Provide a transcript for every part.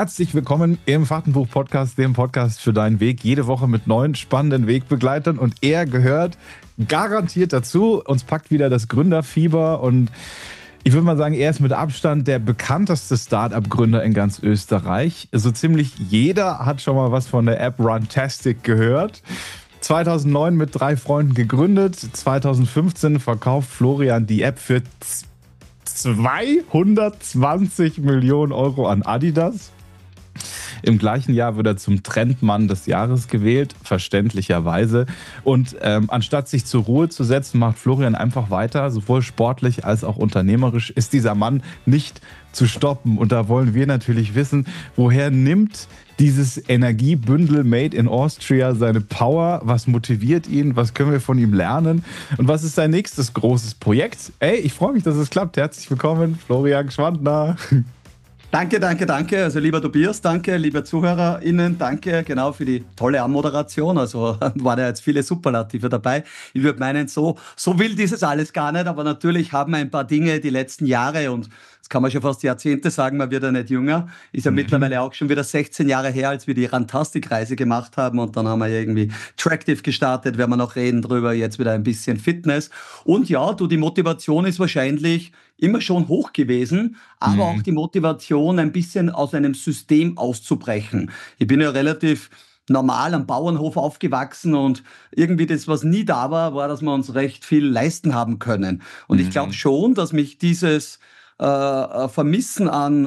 Herzlich willkommen im Fachtenbuch-Podcast, dem Podcast für deinen Weg. Jede Woche mit neuen spannenden Wegbegleitern und er gehört garantiert dazu. Uns packt wieder das Gründerfieber und ich würde mal sagen, er ist mit Abstand der bekannteste Startup-Gründer in ganz Österreich. So ziemlich jeder hat schon mal was von der App Runtastic gehört. 2009 mit 3 Freunden gegründet. 2015 verkauft Florian die App für 220 Millionen Euro an Adidas. Im gleichen Jahr wird er zum Trendmann des Jahres gewählt, verständlicherweise. Und anstatt sich zur Ruhe zu setzen, macht Florian einfach weiter. Sowohl sportlich als auch unternehmerisch ist dieser Mann nicht zu stoppen. Und da wollen wir natürlich wissen, woher nimmt dieses Energiebündel Made in Austria seine Power? Was motiviert ihn? Was können wir von ihm lernen? Und was ist sein nächstes großes Projekt? Ey, ich freue mich, dass es klappt. Herzlich willkommen, Florian Gschwandner. Danke. Also lieber Tobias, danke, liebe ZuhörerInnen, danke genau für die tolle Anmoderation. Also waren ja jetzt viele Superlative dabei. Ich würde meinen, so wild ist es alles gar nicht, aber natürlich haben ein paar Dinge die letzten Jahre und das kann man schon fast Jahrzehnte sagen, man wird ja nicht jünger. Ist ja mittlerweile auch schon wieder 16 Jahre her, als wir die Runtastic-Reise gemacht haben und dann haben wir ja irgendwie Tractive gestartet, werden wir noch reden drüber, jetzt wieder ein bisschen Fitness. Und ja, die Motivation ist wahrscheinlich immer schon hoch gewesen, aber auch die Motivation, ein bisschen aus einem System auszubrechen. Ich bin ja relativ normal am Bauernhof aufgewachsen und irgendwie das, was nie da war, dass wir uns recht viel leisten haben können. Und ich glaube schon, dass mich dieses Vermissen an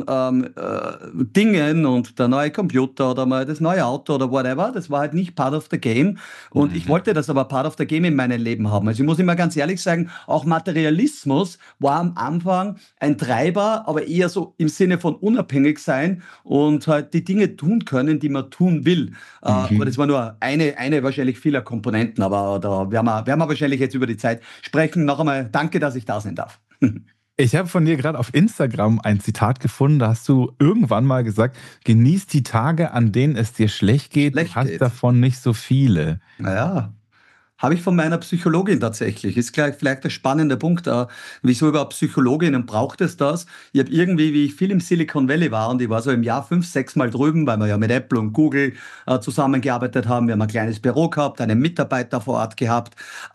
Dingen und der neue Computer oder mal das neue Auto oder whatever, das war halt nicht part of the game und ich wollte das aber part of the game in meinem Leben haben. Also ich muss immer ganz ehrlich sagen, auch Materialismus war am Anfang ein Treiber, aber eher so im Sinne von unabhängig sein und halt die Dinge tun können, die man tun will. Aber das war nur eine wahrscheinlich vieler Komponenten, aber da werden wir wahrscheinlich jetzt über die Zeit sprechen. Noch einmal danke, dass ich da sein darf. Ich habe von dir gerade auf Instagram ein Zitat gefunden, da hast du irgendwann mal gesagt, genieß die Tage, an denen es dir schlecht geht, du hast davon nicht so viele. Naja, habe ich von meiner Psychologin tatsächlich. Ist gleich vielleicht der spannende Punkt, wieso überhaupt Psychologinnen braucht es das? Ich habe irgendwie, wie ich viel im Silicon Valley war und ich war so im Jahr 5, 6 Mal drüben, weil wir ja mit Apple und Google zusammengearbeitet haben. Wir haben ein kleines Büro gehabt, einen Mitarbeiter vor Ort gehabt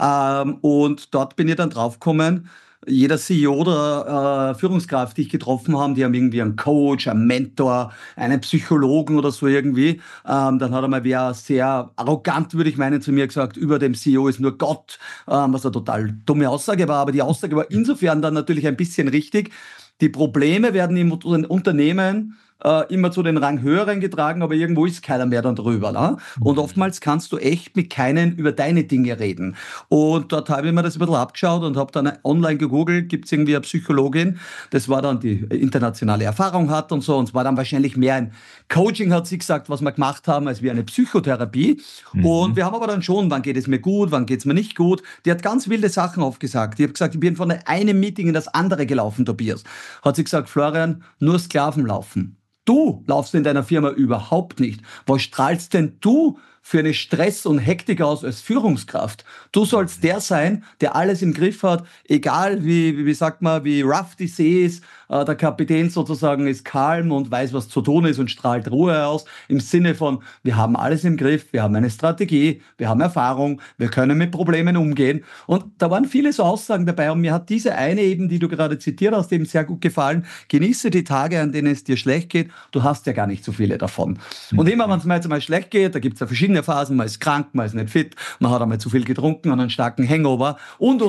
und dort bin ich dann draufgekommen, jeder CEO oder Führungskraft, die ich getroffen habe, die haben irgendwie einen Coach, einen Mentor, einen Psychologen oder so irgendwie. Dann hat einmal wer sehr arrogant, würde ich meinen, zu mir gesagt, über dem CEO ist nur Gott, was eine total dumme Aussage war. Aber die Aussage war insofern dann natürlich ein bisschen richtig. Die Probleme werden im Unternehmen immer zu den Ranghöheren getragen, aber irgendwo ist keiner mehr dann drüber. Ne? Und oftmals kannst du echt mit keinen über deine Dinge reden. Und dort habe ich mir das ein bisschen abgeschaut und habe dann online gegoogelt, gibt es irgendwie eine Psychologin, das war dann die internationale Erfahrung hat und so, und es war dann wahrscheinlich mehr ein Coaching, hat sie gesagt, was wir gemacht haben, als wie eine Psychotherapie. Und wir haben aber dann schon, wann geht es mir gut, wann geht es mir nicht gut. Die hat ganz wilde Sachen aufgesagt. Ich habe gesagt, ich bin von einem Meeting in das andere gelaufen, Tobias. Hat sie gesagt, Florian, nur Sklaven laufen. Du laufst in deiner Firma überhaupt nicht. Was strahlst denn du für eine Stress und Hektik aus als Führungskraft? Du sollst der sein, der alles im Griff hat, egal wie sagt man, wie rough die See ist. Der Kapitän sozusagen ist calm und weiß, was zu tun ist und strahlt Ruhe aus. Im Sinne von, wir haben alles im Griff, wir haben eine Strategie, wir haben Erfahrung, wir können mit Problemen umgehen. Und da waren viele so Aussagen dabei und mir hat diese eine eben, die du gerade zitiert hast, eben sehr gut gefallen. Genieße die Tage, an denen es dir schlecht geht. Du hast ja gar nicht so viele davon. Und immer, wenn es mir jetzt mal schlecht geht, da gibt es ja verschiedene Phasen, man ist krank, man ist nicht fit, man hat einmal zu viel getrunken und einen starken Hangover und.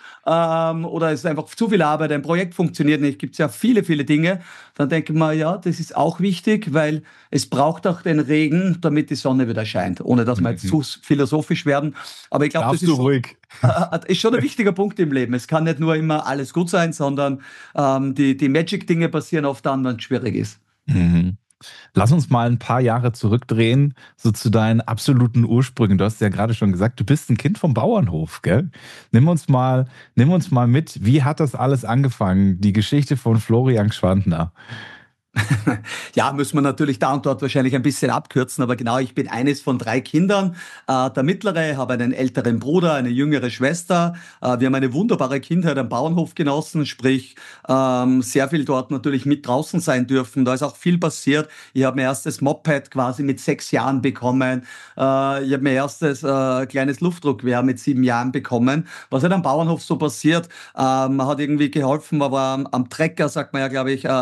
Oder es ist einfach zu viel Arbeit, ein Projekt funktioniert nicht, gibt es ja viele Dinge. Dann denke ich mir, ja, das ist auch wichtig, weil es braucht auch den Regen, damit die Sonne wieder scheint, ohne dass wir jetzt zu philosophisch werden. Aber ich glaube, das ist schon ein wichtiger Punkt im Leben. Es kann nicht nur immer alles gut sein, sondern die Magic-Dinge passieren oft dann, wenn es schwierig ist. Lass uns mal ein paar Jahre zurückdrehen, so zu deinen absoluten Ursprüngen. Du hast ja gerade schon gesagt, du bist ein Kind vom Bauernhof, gell? Nimm uns mal mit. Wie hat das alles angefangen? Die Geschichte von Florian Gschwandner. Ja, müssen wir natürlich da und dort wahrscheinlich ein bisschen abkürzen, aber genau, ich bin eines von 3 Kindern. Der mittlere, habe einen älteren Bruder, eine jüngere Schwester. Wir haben eine wunderbare Kindheit am Bauernhof genossen, sprich sehr viel dort natürlich mit draußen sein dürfen. Da ist auch viel passiert. Ich habe mein erstes Moped quasi mit 6 Jahren bekommen. Ich habe mein erstes kleines Luftdruckgewehr mit 7 Jahren bekommen. Was halt am Bauernhof so passiert, man hat irgendwie geholfen, man war am Trecker, sagt man ja, glaube ich,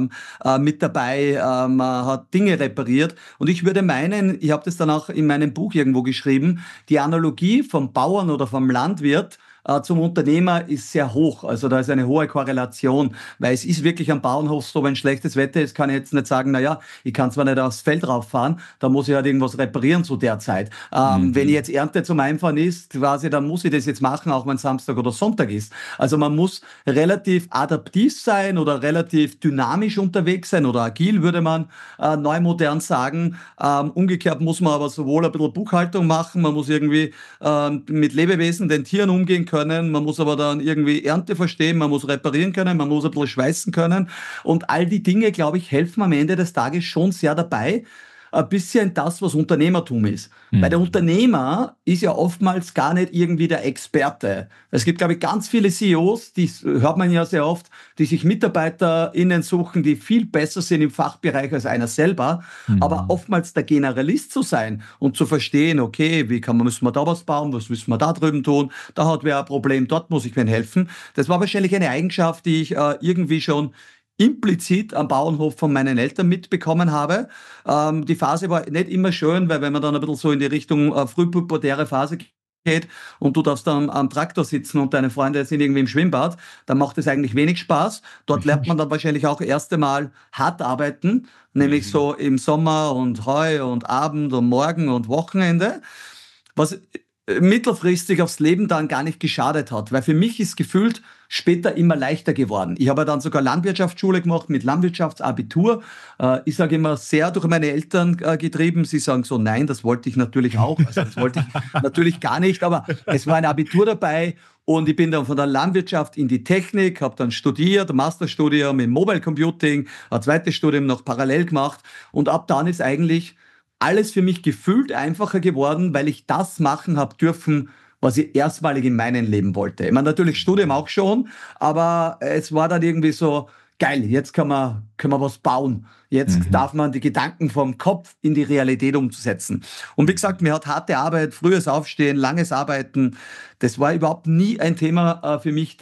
mit dabei, man hat Dinge repariert. Und ich würde meinen, ich habe das dann auch in meinem Buch irgendwo geschrieben, die Analogie vom Bauern oder vom Landwirt zum Unternehmer ist sehr hoch. Also da ist eine hohe Korrelation, weil es ist wirklich am Bauernhof so, wenn schlechtes Wetter ist, kann ich jetzt nicht sagen, naja, ich kann zwar nicht aufs Feld rauffahren, da muss ich halt irgendwas reparieren zu der Zeit. Wenn Mhm. jetzt Ernte zum Einfahren ist, quasi, dann muss ich das jetzt machen, auch wenn Samstag oder Sonntag ist. Also man muss relativ adaptiv sein oder relativ dynamisch unterwegs sein oder agil, würde man neu modern sagen. Umgekehrt muss man aber sowohl ein bisschen Buchhaltung machen, man muss irgendwie mit Lebewesen, den Tieren umgehen können, man muss aber dann irgendwie Ernte verstehen, man muss reparieren können, man muss ein bisschen schweißen können und all die Dinge, glaube ich, helfen am Ende des Tages schon sehr dabei, ein bisschen das, was Unternehmertum ist. Weil der Mhm. Unternehmer ist ja oftmals gar nicht irgendwie der Experte. Es gibt, glaube ich, ganz viele CEOs, die hört man ja sehr oft, die sich MitarbeiterInnen suchen, die viel besser sind im Fachbereich als einer selber. Aber Mhm. oftmals der Generalist zu sein und zu verstehen, okay, müssen wir da was bauen, was müssen wir da drüben tun, da hat wer ein Problem, dort muss ich mir helfen. Das war wahrscheinlich eine Eigenschaft, die ich irgendwie schon implizit am Bauernhof von meinen Eltern mitbekommen habe. Die Phase war nicht immer schön, weil wenn man dann ein bisschen so in die Richtung frühpubertäre Phase geht und du darfst dann am Traktor sitzen und deine Freunde sind irgendwie im Schwimmbad, dann macht es eigentlich wenig Spaß. Dort lernt man dann wahrscheinlich auch erst einmal hart arbeiten, nämlich Mhm. so im Sommer und Heu und Abend und Morgen und Wochenende, was mittelfristig aufs Leben dann gar nicht geschadet hat, weil für mich ist gefühlt später immer leichter geworden. Ich habe dann sogar Landwirtschaftsschule gemacht mit Landwirtschaftsabitur. Ich sage immer sehr durch meine Eltern getrieben. Sie sagen so, nein, das wollte ich natürlich auch. Also das wollte ich natürlich gar nicht, aber es war ein Abitur dabei und ich bin dann von der Landwirtschaft in die Technik, habe dann studiert, ein Masterstudium im Mobile Computing, ein zweites Studium noch parallel gemacht und ab dann ist eigentlich alles für mich gefühlt einfacher geworden, weil ich das machen habe dürfen, was ich erstmalig in meinem Leben wollte. Ich meine, natürlich Studium auch schon, aber es war dann irgendwie so, geil, jetzt können wir was bauen. Jetzt Mhm. darf man die Gedanken vom Kopf in die Realität umzusetzen. Und wie gesagt, mir hat harte Arbeit, frühes Aufstehen, langes Arbeiten, das war überhaupt nie ein Thema für mich,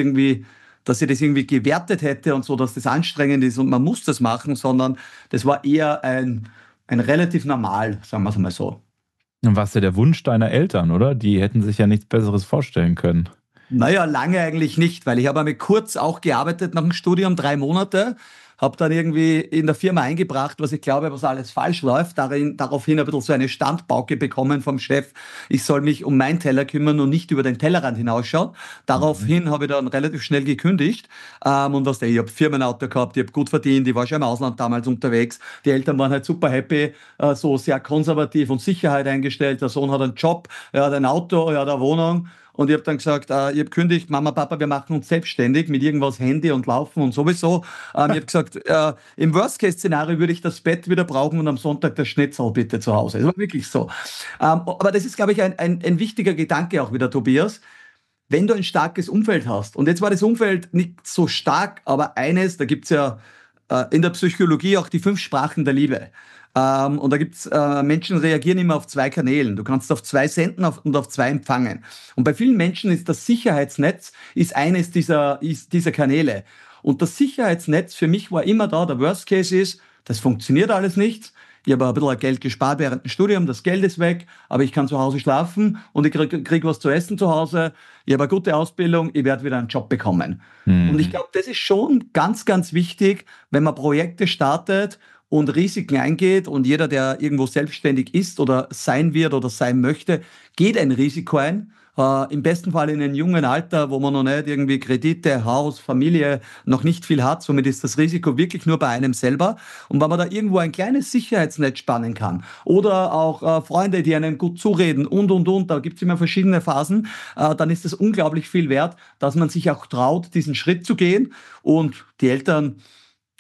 dass ich das irgendwie gewertet hätte und so, dass das anstrengend ist und man muss das machen, sondern das war eher ein relativ normal, sagen wir es mal so. Dann war es ja der Wunsch deiner Eltern, oder? Die hätten sich ja nichts Besseres vorstellen können. Naja, lange eigentlich nicht, weil ich habe einmal kurz auch gearbeitet nach dem Studium, 3 Monate, habe dann irgendwie in der Firma eingebracht, was ich glaube, was alles falsch läuft, daraufhin ein bisschen so eine Standpauke bekommen vom Chef, ich soll mich um meinen Teller kümmern und nicht über den Tellerrand hinausschauen. Mhm. Daraufhin habe ich dann relativ schnell gekündigt und ich habe Firmenauto gehabt, ich habe gut verdient, ich war schon im Ausland damals unterwegs, die Eltern waren halt super happy, so sehr konservativ und Sicherheit eingestellt, der Sohn hat einen Job, er hat ein Auto, er hat eine Wohnung. Und ich habe dann gesagt, ich habe gekündigt, Mama, Papa, wir machen uns selbstständig mit irgendwas Handy und Laufen und sowieso. Ich habe gesagt, im Worst-Case-Szenario würde ich das Bett wieder brauchen und am Sonntag das Schnitzel bitte zu Hause. Das war wirklich so. Aber das ist, glaube ich, ein wichtiger Gedanke auch wieder, Tobias. Wenn du ein starkes Umfeld hast, und jetzt war das Umfeld nicht so stark, aber eines, da gibt's ja in der Psychologie auch die 5 Sprachen der Liebe. Und da gibt's Menschen reagieren immer auf 2 Kanälen. Du kannst auf 2 senden und auf 2 empfangen. Und bei vielen Menschen ist das Sicherheitsnetz ist eines dieser Kanäle. Und das Sicherheitsnetz für mich war immer da. Der Worst Case ist, das funktioniert alles nicht. Ich habe ein bisschen Geld gespart während dem Studium, das Geld ist weg, aber ich kann zu Hause schlafen und ich krieg was zu essen zu Hause. Ich habe eine gute Ausbildung, ich werde wieder einen Job bekommen. Und ich Mhm. glaube, das ist schon ganz, ganz wichtig, wenn man Projekte startet und Risiken eingeht und jeder, der irgendwo selbstständig ist oder sein wird oder sein möchte, geht ein Risiko ein. Im besten Fall in einem jungen Alter, wo man noch nicht irgendwie Kredite, Haus, Familie, noch nicht viel hat. Somit ist das Risiko wirklich nur bei einem selber. Und wenn man da irgendwo ein kleines Sicherheitsnetz spannen kann oder auch Freunde, die einem gut zureden und, da gibt es immer verschiedene Phasen, dann ist es unglaublich viel wert, dass man sich auch traut, diesen Schritt zu gehen. Und die Eltern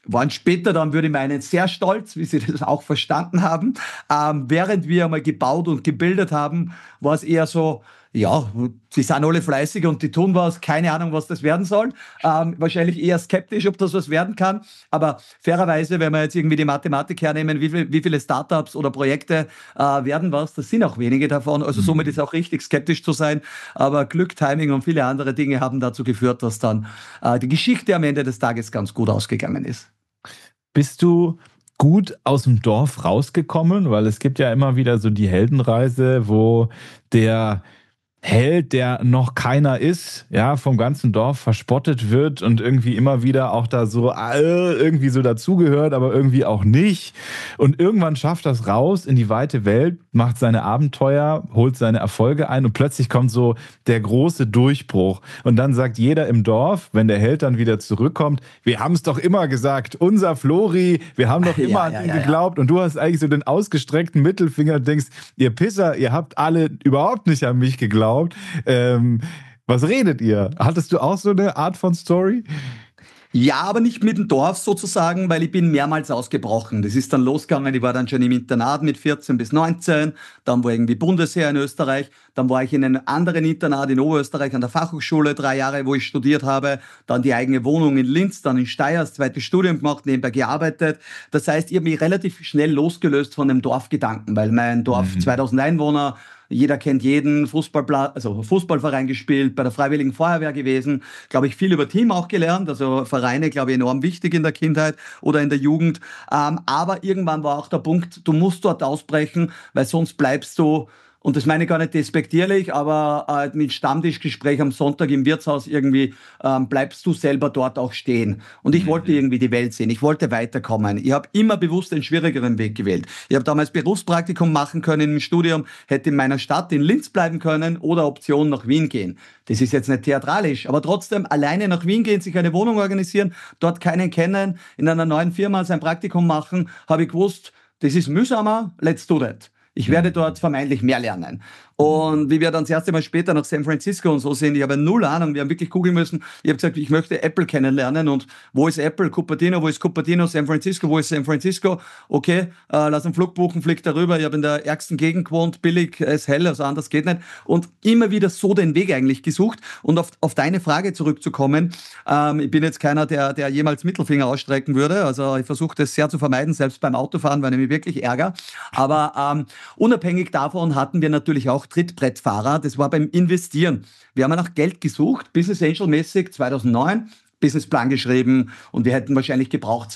waren später dann, würde ich meinen, sehr stolz, wie sie das auch verstanden haben. Während wir einmal gebaut und gebildet haben, war es eher so, ja, sie sind alle fleißig und die tun was, keine Ahnung, was das werden soll. Wahrscheinlich eher skeptisch, ob das was werden kann. Aber fairerweise, wenn wir jetzt irgendwie die Mathematik hernehmen, wie viele Startups oder Projekte werden was, das sind auch wenige davon. Also somit ist auch richtig, skeptisch zu sein. Aber Glück, Timing und viele andere Dinge haben dazu geführt, dass dann die Geschichte am Ende des Tages ganz gut ausgegangen ist. Bist du gut aus dem Dorf rausgekommen? Weil es gibt ja immer wieder so die Heldenreise, wo der Held, der noch keiner ist, ja, vom ganzen Dorf verspottet wird und irgendwie immer wieder auch da so irgendwie so dazugehört, aber irgendwie auch nicht. Und irgendwann schafft das raus in die weite Welt, macht seine Abenteuer, holt seine Erfolge ein und plötzlich kommt so der große Durchbruch. Und dann sagt jeder im Dorf, wenn der Held dann wieder zurückkommt, wir haben es doch immer gesagt, unser Flori, wir haben doch immer an ihn geglaubt. Und du hast eigentlich so den ausgestreckten Mittelfinger und denkst, ihr Pisser, ihr habt alle überhaupt nicht an mich geglaubt. Was redet ihr? Hattest du auch so eine Art von Story? Ja, aber nicht mit dem Dorf sozusagen, weil ich bin mehrmals ausgebrochen. Das ist dann losgegangen, ich war dann schon im Internat mit 14 bis 19, dann war irgendwie Bundesheer in Österreich, dann war ich in einem anderen Internat in Oberösterreich an der Fachhochschule 3 Jahre, wo ich studiert habe, dann die eigene Wohnung in Linz, dann in Steyr, das zweite Studium gemacht, nebenbei gearbeitet. Das heißt, ich habe mich relativ schnell losgelöst von dem Dorfgedanken, weil mein Dorf 2000 Einwohner, jeder kennt jeden, Fußballverein gespielt, bei der Freiwilligen Feuerwehr gewesen, glaube ich, viel über Team auch gelernt, also Vereine, glaube ich, enorm wichtig in der Kindheit oder in der Jugend. Aber irgendwann war auch der Punkt, du musst dort ausbrechen, weil sonst bleibst du, und das meine ich gar nicht despektierlich, aber mit Stammtischgespräch am Sonntag im Wirtshaus irgendwie bleibst du selber dort auch stehen. Und ich wollte irgendwie die Welt sehen, ich wollte weiterkommen. Ich habe immer bewusst einen schwierigeren Weg gewählt. Ich habe damals Berufspraktikum machen können im Studium, hätte in meiner Stadt in Linz bleiben können oder Option nach Wien gehen. Das ist jetzt nicht theatralisch, aber trotzdem alleine nach Wien gehen, sich eine Wohnung organisieren, dort keinen kennen, in einer neuen Firma sein Praktikum machen, habe ich gewusst, das ist mühsamer, let's do that. Ich werde dort vermeintlich mehr lernen. Und wie wir dann das erste Mal später nach San Francisco und so sind, ich habe null Ahnung, wir haben wirklich googeln müssen. Ich habe gesagt, ich möchte Apple kennenlernen und wo ist Apple? Cupertino, wo ist Cupertino? San Francisco, wo ist San Francisco? Okay, lass einen Flug buchen, flieg darüber. Ich habe in der ärgsten Gegend gewohnt, billig, es ist hell, also anders geht nicht. Und immer wieder so den Weg eigentlich gesucht. Und auf deine Frage zurückzukommen, ich bin jetzt keiner, der jemals Mittelfinger ausstrecken würde. Also ich versuche das sehr zu vermeiden, selbst beim Autofahren, weil ich mich wirklich ärgere. Aber unabhängig davon hatten wir natürlich auch Trittbrettfahrer. Das war beim Investieren. Wir haben nach Geld gesucht, Business Angel mäßig 2009, Businessplan geschrieben und wir hätten wahrscheinlich gebraucht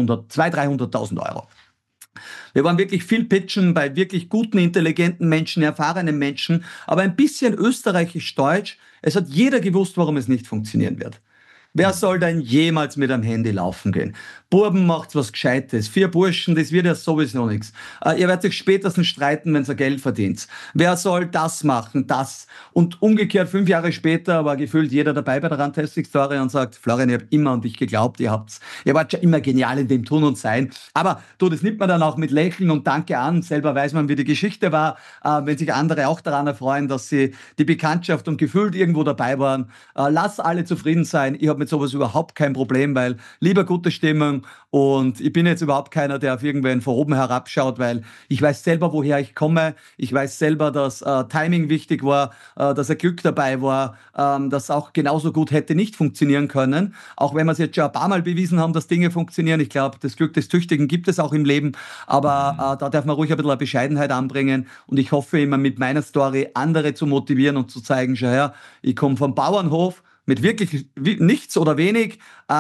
300.000 Euro. Wir waren wirklich viel pitchen bei wirklich guten, intelligenten Menschen, erfahrenen Menschen, aber ein bisschen österreichisch-deutsch. Es hat jeder gewusst, warum es nicht funktionieren wird. Wer soll denn jemals mit einem Handy laufen gehen? Buben macht's was Gescheites. 4 Burschen, das wird ja sowieso nichts. Ihr werdet euch spätestens streiten, wenn ihr Geld verdient. Wer soll das machen, das? Und umgekehrt 5 Jahre später war gefühlt jeder dabei bei der Runtastic-Story und sagt, Florian, ich habe immer an dich geglaubt, ihr wart schon immer genial in dem Tun und Sein. Aber du, das nimmt man dann auch mit Lächeln und Danke an. Selber weiß man, wie die Geschichte war. Wenn sich andere auch daran erfreuen, dass sie die Bekanntschaft und gefühlt irgendwo dabei waren. Lass alle zufrieden sein. Ich habe mit sowas überhaupt kein Problem, weil lieber gute Stimmung und ich bin jetzt überhaupt keiner, der auf irgendwen von oben herabschaut, weil ich weiß selber, woher ich komme. Ich weiß selber, dass Timing wichtig war, dass ein Glück dabei war, dass auch genauso gut hätte nicht funktionieren können. Auch wenn wir es jetzt schon ein paar Mal bewiesen haben, dass Dinge funktionieren. Ich glaube, das Glück des Tüchtigen gibt es auch im Leben, aber da darf man ruhig ein bisschen eine Bescheidenheit anbringen und ich hoffe immer mit meiner Story andere zu motivieren und zu zeigen, schau her, ich komme vom Bauernhof, mit wirklich nichts oder wenig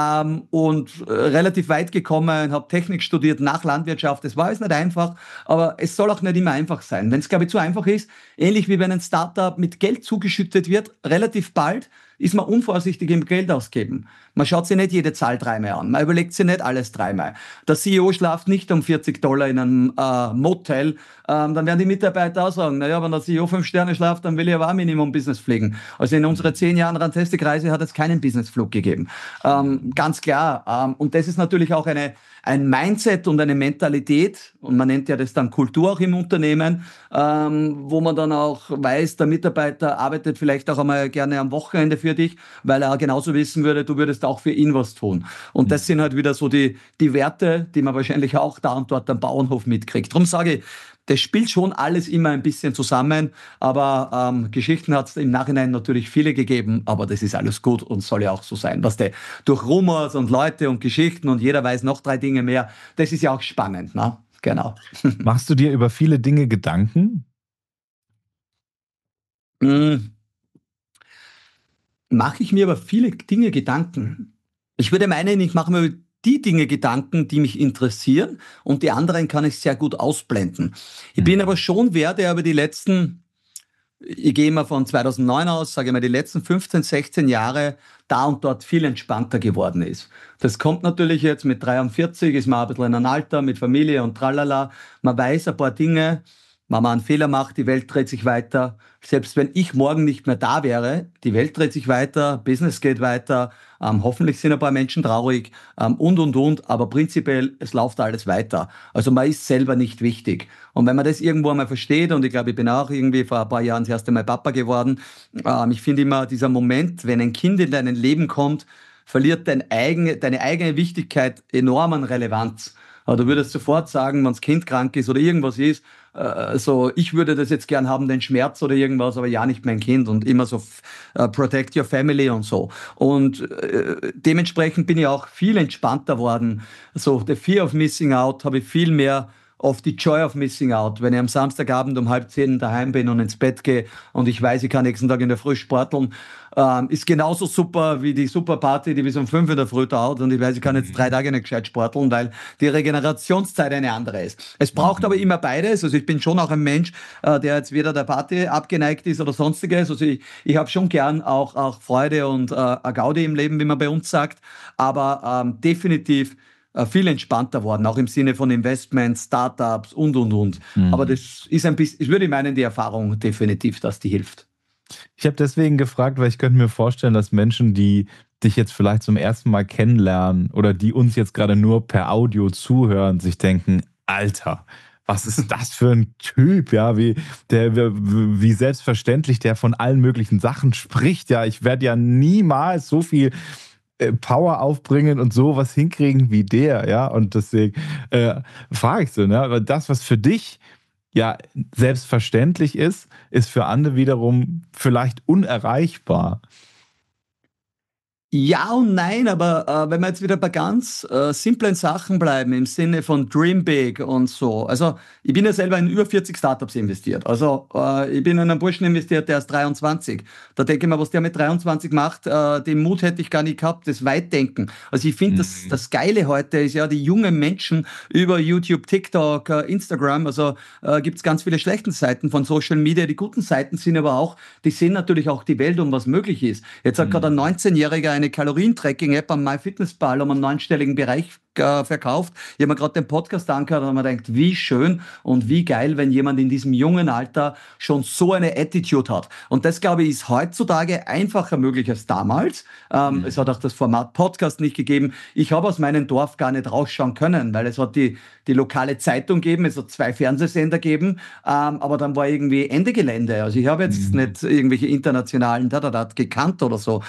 und relativ weit gekommen, habe Technik studiert nach Landwirtschaft. Es war alles nicht einfach, aber es soll auch nicht immer einfach sein. Wenn es, glaube ich, zu einfach ist, ähnlich wie wenn ein Startup mit Geld zugeschüttet wird, relativ bald ist man unvorsichtig im Geld ausgeben. Man schaut sich nicht jede Zahl 3-mal an. Man überlegt sich nicht alles 3-mal. Der CEO schlaft nicht um $40 in einem Motel. Dann werden die Mitarbeiter auch sagen, naja, wenn der CEO 5 Sterne schlaft, dann will ich aber auch Minimum Business fliegen. Also in unseren 10 Jahren Runtastic-Reise hat es keinen Businessflug gegeben. Ganz klar. Und das ist natürlich auch eine ein Mindset und eine Mentalität, und man nennt ja das dann Kultur auch im Unternehmen, wo man dann auch weiß, der Mitarbeiter arbeitet vielleicht auch einmal gerne am Wochenende für dich, weil er genauso wissen würde, du würdest auch für ihn was tun. Und das sind halt wieder so die Werte, die man wahrscheinlich auch da und dort am Bauernhof mitkriegt. Darum sage ich, das spielt schon alles immer ein bisschen zusammen, aber Geschichten hat es im Nachhinein natürlich viele gegeben, aber das ist alles gut und soll ja auch so sein. Was durch Rumors und Leute und Geschichten und jeder weiß noch 3 Dinge mehr, das ist ja auch spannend, ne? Genau. Machst du dir über viele Dinge Gedanken? Mache ich mir über viele Dinge Gedanken. Ich würde meinen, ich mache mir über die Dinge Gedanken, die mich interessieren, und die anderen kann ich sehr gut ausblenden. Ich bin aber schon wer, der über die letzten, ich gehe mal von 2009 aus, sage ich mal, die letzten 15, 16 Jahre da und dort viel entspannter geworden ist. Das kommt natürlich jetzt mit 43, ist man ein bisschen in einem Alter, mit Familie und tralala. Man weiß ein paar Dinge, wenn man einen Fehler macht, die Welt dreht sich weiter. Selbst wenn ich morgen nicht mehr da wäre, die Welt dreht sich weiter, Business geht weiter, hoffentlich sind ein paar Menschen traurig und. Aber prinzipiell, es läuft alles weiter. Also man ist selber nicht wichtig. Und wenn man das irgendwo einmal versteht, und ich glaube, ich bin auch irgendwie vor ein paar Jahren das erste Mal Papa geworden, ich finde immer dieser Moment, wenn ein Kind in dein Leben kommt, verliert deine eigene Wichtigkeit enorm an Relevanz. Aber du würdest sofort sagen, wenn das Kind krank ist oder irgendwas ist, so, ich würde das jetzt gern haben, den Schmerz oder irgendwas, aber ja, nicht mein Kind, und immer so protect your family und so. Und dementsprechend bin ich auch viel entspannter worden. So, the fear of missing out habe ich viel mehr auf die Joy of Missing Out. Wenn ich am Samstagabend um 9:30 daheim bin und ins Bett gehe und ich weiß, ich kann nächsten Tag in der Früh sporteln, ist genauso super wie die Superparty, die bis um 5 in der Früh dauert, und ich weiß, ich kann jetzt 3 Tage nicht gescheit sporteln, weil die Regenerationszeit eine andere ist. Es braucht aber immer beides. Also ich bin schon auch ein Mensch, der jetzt weder der Party abgeneigt ist oder sonstiges. Also ich habe schon gern auch Freude und eine Gaudi im Leben, wie man bei uns sagt, aber definitiv viel entspannter worden, auch im Sinne von Investments, Startups und. Aber das ist ein bisschen, ich würde meinen, die Erfahrung definitiv, dass die hilft. Ich habe deswegen gefragt, weil ich könnte mir vorstellen, dass Menschen, die dich jetzt vielleicht zum ersten Mal kennenlernen oder die uns jetzt gerade nur per Audio zuhören, sich denken, Alter, was ist das für ein Typ, ja, wie selbstverständlich der von allen möglichen Sachen spricht, ja, ich werde ja niemals so viel Power aufbringen und sowas hinkriegen wie der, ja, und deswegen frage ich so, ne, aber das, was für dich ja selbstverständlich ist für andere wiederum vielleicht unerreichbar. Ja und nein, aber wenn wir jetzt wieder bei ganz simplen Sachen bleiben, im Sinne von Dream Big und so. Also ich bin ja selber in über 40 Startups investiert. Also ich bin in einen Burschen investiert, der ist 23. Da denke ich mir, was der mit 23 macht, den Mut hätte ich gar nicht gehabt, das Weitdenken. Also ich finde, das Geile heute ist ja, die jungen Menschen über YouTube, TikTok, Instagram, also gibt es ganz viele schlechte Seiten von Social Media. Die guten Seiten sind aber auch, die sehen natürlich auch die Welt, um was möglich ist. Jetzt hat gerade ein 19-Jähriger eine Kalorien-Tracking-App am MyFitnessPal um einen 9-stelligen Bereich verkauft. Ich habe mir gerade den Podcast angehört und habe mir gedacht, wie schön und wie geil, wenn jemand in diesem jungen Alter schon so eine Attitude hat. Und das, glaube ich, ist heutzutage einfacher möglich als damals. Es hat auch das Format Podcast nicht gegeben. Ich habe aus meinem Dorf gar nicht rausschauen können, weil es hat die lokale Zeitung gegeben, es hat 2 Fernsehsender gegeben, aber dann war irgendwie Ende Gelände. Also ich habe jetzt nicht irgendwelche internationalen gekannt oder so.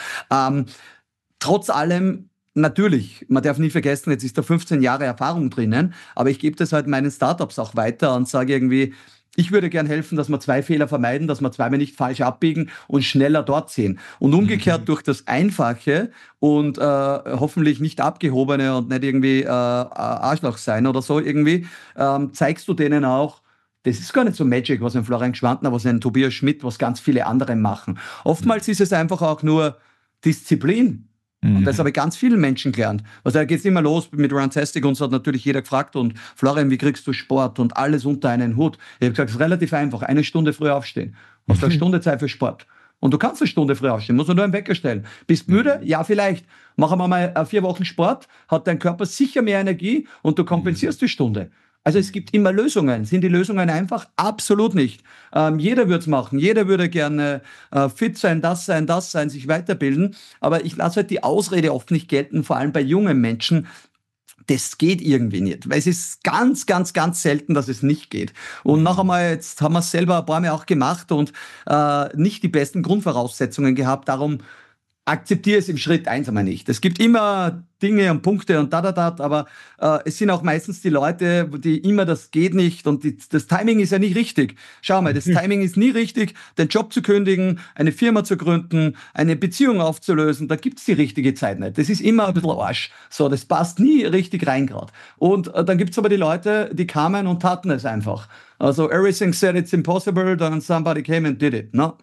Trotz allem, natürlich, man darf nie vergessen, jetzt ist da 15 Jahre Erfahrung drinnen, aber ich gebe das halt meinen Startups auch weiter und sage irgendwie, ich würde gern helfen, dass wir 2 Fehler vermeiden, dass wir zweimal nicht falsch abbiegen und schneller dort sehen. Und umgekehrt durch das Einfache und hoffentlich nicht abgehobene und nicht irgendwie Arschloch sein oder so irgendwie, zeigst du denen auch, das ist gar nicht so Magic, was ein Florian Gschwandner, was ein Tobias Schmidt, was ganz viele andere machen. Oftmals ist es einfach auch nur Disziplin. Und das habe ich ganz vielen Menschen gelernt. Also da geht es immer los mit Runtastic, uns hat natürlich jeder gefragt, und Florian, wie kriegst du Sport und alles unter einen Hut? Ich habe gesagt, es ist relativ einfach, 1 Stunde früh aufstehen. Hast du 1 Stunde Zeit für Sport. Und du kannst 1 Stunde früh aufstehen, musst du nur einen Wecker stellen. Bist müde? Ja, vielleicht. Machen wir mal 4 Wochen Sport, hat dein Körper sicher mehr Energie und du kompensierst die Stunde. Also es gibt immer Lösungen. Sind die Lösungen einfach? Absolut nicht. Jeder würde es machen. Jeder würde gerne fit sein, das sein, sich weiterbilden. Aber ich lasse halt die Ausrede oft nicht gelten, vor allem bei jungen Menschen. das geht irgendwie nicht, weil es ist ganz, ganz, ganz selten, dass es nicht geht. Und noch einmal, jetzt haben wir es selber ein paar Mal auch gemacht und nicht die besten Grundvoraussetzungen gehabt, darum akzeptiere es im Schritt eins einmal nicht. Es gibt immer Dinge und Punkte und aber es sind auch meistens die Leute, die immer das geht nicht und das Timing ist ja nicht richtig. Schau mal, das Timing ist nie richtig, den Job zu kündigen, eine Firma zu gründen, eine Beziehung aufzulösen, da gibt's die richtige Zeit nicht. Das ist immer ein bisschen Arsch. So, das passt nie richtig rein gerade. Und dann gibt's aber die Leute, die kamen und taten es einfach. Also everything said it's impossible, then somebody came and did it. No?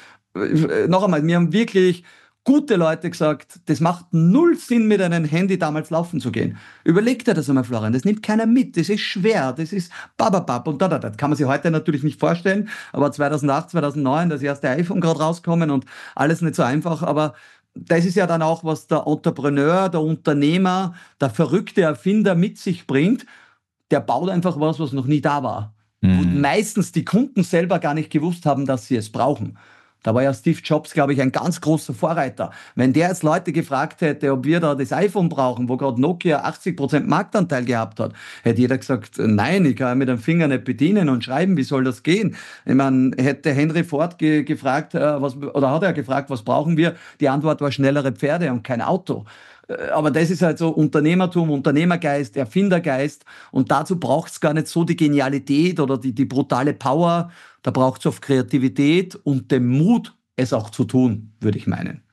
Noch einmal, wir haben wirklich gute Leute gesagt, das macht null Sinn, mit einem Handy damals laufen zu gehen. Überleg dir das einmal, Florian. Das nimmt keiner mit. Das ist schwer. Das ist bababab und da. Das kann man sich heute natürlich nicht vorstellen. Aber 2008, 2009, das erste iPhone gerade rauskommen und alles nicht so einfach. Aber das ist ja dann auch, was der Entrepreneur, der Unternehmer, der verrückte Erfinder mit sich bringt. Der baut einfach was noch nie da war. Und meistens die Kunden selber gar nicht gewusst haben, dass sie es brauchen. Da war ja Steve Jobs, glaube ich, ein ganz großer Vorreiter. Wenn der jetzt Leute gefragt hätte, ob wir da das iPhone brauchen, wo gerade Nokia 80% Marktanteil gehabt hat, hätte jeder gesagt, nein, ich kann mit dem Finger nicht bedienen und schreiben, wie soll das gehen? Ich meine, hätte Henry Ford gefragt, hat er gefragt, was brauchen wir? Die Antwort war schnellere Pferde und kein Auto. Aber das ist halt so Unternehmertum, Unternehmergeist, Erfindergeist. Und dazu braucht es gar nicht so die Genialität oder die brutale Power. Da braucht es oft Kreativität und den Mut, es auch zu tun, würde ich meinen.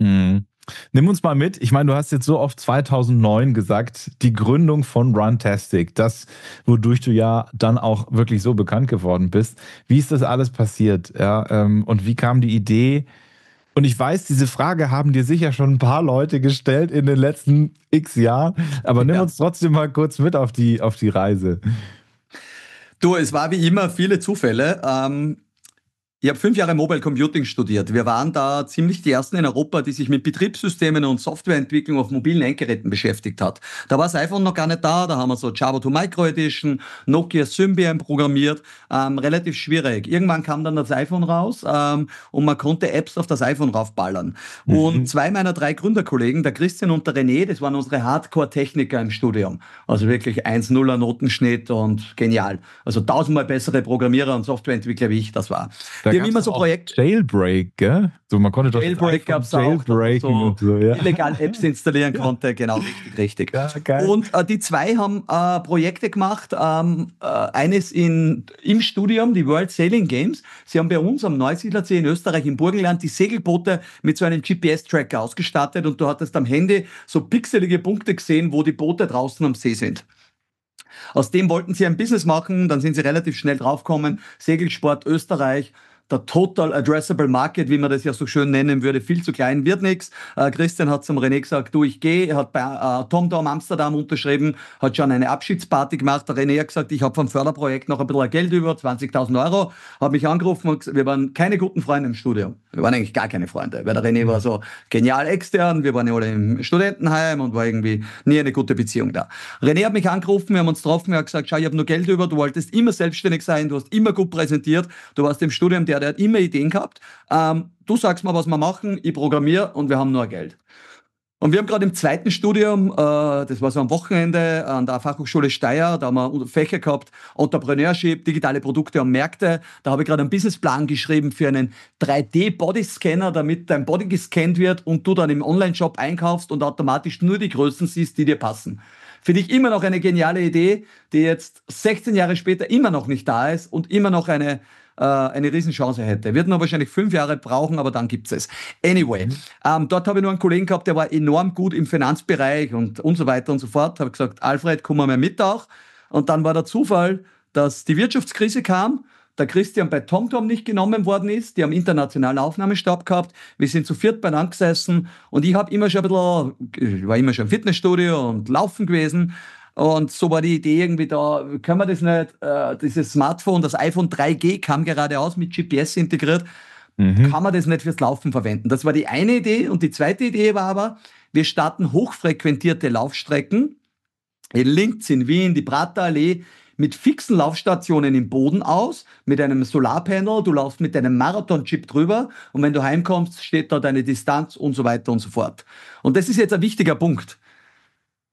Nimm uns mal mit. Ich meine, du hast jetzt so oft 2009 gesagt, die Gründung von Runtastic, das, wodurch du ja dann auch wirklich so bekannt geworden bist. Wie ist das alles passiert? Ja, und wie kam die Idee? Und ich weiß, diese Frage haben dir sicher schon ein paar Leute gestellt in den letzten x Jahren, aber nimm uns trotzdem mal kurz mit auf die Reise. Du, es war wie immer viele Zufälle. Ich habe 5 Jahre Mobile Computing studiert. Wir waren da ziemlich die Ersten in Europa, die sich mit Betriebssystemen und Softwareentwicklung auf mobilen Endgeräten beschäftigt hat. Da war das iPhone noch gar nicht da, da haben wir so Java to Micro Edition, Nokia Symbian programmiert, relativ schwierig. Irgendwann kam dann das iPhone raus und man konnte Apps auf das iPhone raufballern. Und 2 meiner 3 Gründerkollegen, der Christian und der René, das waren unsere Hardcore-Techniker im Studium. Also wirklich 1,0er Notenschnitt und genial. Also 1000-mal bessere Programmierer und Softwareentwickler wie ich das war. Da gab es so Jailbreak, gell? So, man konnte doch Jailbreak gab's Jailbreaken auch, und so, ja. Illegal Apps installieren konnte, genau, richtig. Ja, geil. Und die 2 haben Projekte gemacht, eines im Studium, die World Sailing Games. Sie haben bei uns am Neusiedlersee in Österreich im Burgenland die Segelboote mit so einem GPS-Tracker ausgestattet und du hattest am Handy so pixelige Punkte gesehen, wo die Boote draußen am See sind. Aus dem wollten sie ein Business machen, dann sind sie relativ schnell draufgekommen, Segelsport Österreich, der Total Addressable Market, wie man das ja so schön nennen würde, viel zu klein, wird nichts. Christian hat zum René gesagt, du, ich gehe. Er hat bei TomTom Amsterdam unterschrieben, hat schon eine Abschiedsparty gemacht. Der René hat gesagt, ich habe vom Förderprojekt noch ein bisschen Geld über, 20.000 Euro. Hat mich angerufen und wir waren keine guten Freunde im Studium. Wir waren eigentlich gar keine Freunde, weil der René war so genial extern, wir waren ja alle im Studentenheim und war irgendwie nie eine gute Beziehung da. René hat mich angerufen, wir haben uns getroffen, er hat gesagt, schau, ich habe nur Geld über, du wolltest immer selbstständig sein, du hast immer gut präsentiert, du warst im Studium der hat immer Ideen gehabt. Du sagst mal, was wir machen, ich programmiere und wir haben nur Geld. Und wir haben gerade im zweiten Studium, das war so am Wochenende an der Fachhochschule Steyr, da haben wir Fächer gehabt, Entrepreneurship, digitale Produkte und Märkte. Da habe ich gerade einen Businessplan geschrieben für einen 3D-Bodyscanner, damit dein Body gescannt wird und du dann im Online-Shop einkaufst und automatisch nur die Größen siehst, die dir passen. Finde ich immer noch eine geniale Idee, die jetzt 16 Jahre später immer noch nicht da ist und immer noch eine Riesenchance hätte. Wird noch wahrscheinlich 5 Jahre brauchen, aber dann gibt's es. Anyway, dort habe ich nur einen Kollegen gehabt, der war enorm gut im Finanzbereich und so weiter und so fort. Habe gesagt, Alfred, komm mal mit auch. Und dann war der Zufall, dass die Wirtschaftskrise kam, der Christian bei TomTom nicht genommen worden ist. Die haben internationalen Aufnahmestab gehabt. Wir sind zu 4 beieinander gesessen und ich habe immer schon ich war immer schon im Fitnessstudio und laufen gewesen. Und so war die Idee irgendwie da, können wir das nicht, dieses Smartphone, das iPhone 3G kam gerade aus mit GPS integriert, kann man das nicht fürs Laufen verwenden? Das war die eine Idee und die zweite Idee war aber, wir starten hochfrequentierte Laufstrecken in Linz, in Wien, die Praterallee, mit fixen Laufstationen im Boden aus, mit einem Solarpanel, du laufst mit deinem Marathon-Chip drüber und wenn du heimkommst, steht da deine Distanz und so weiter und so fort. Und das ist jetzt ein wichtiger Punkt.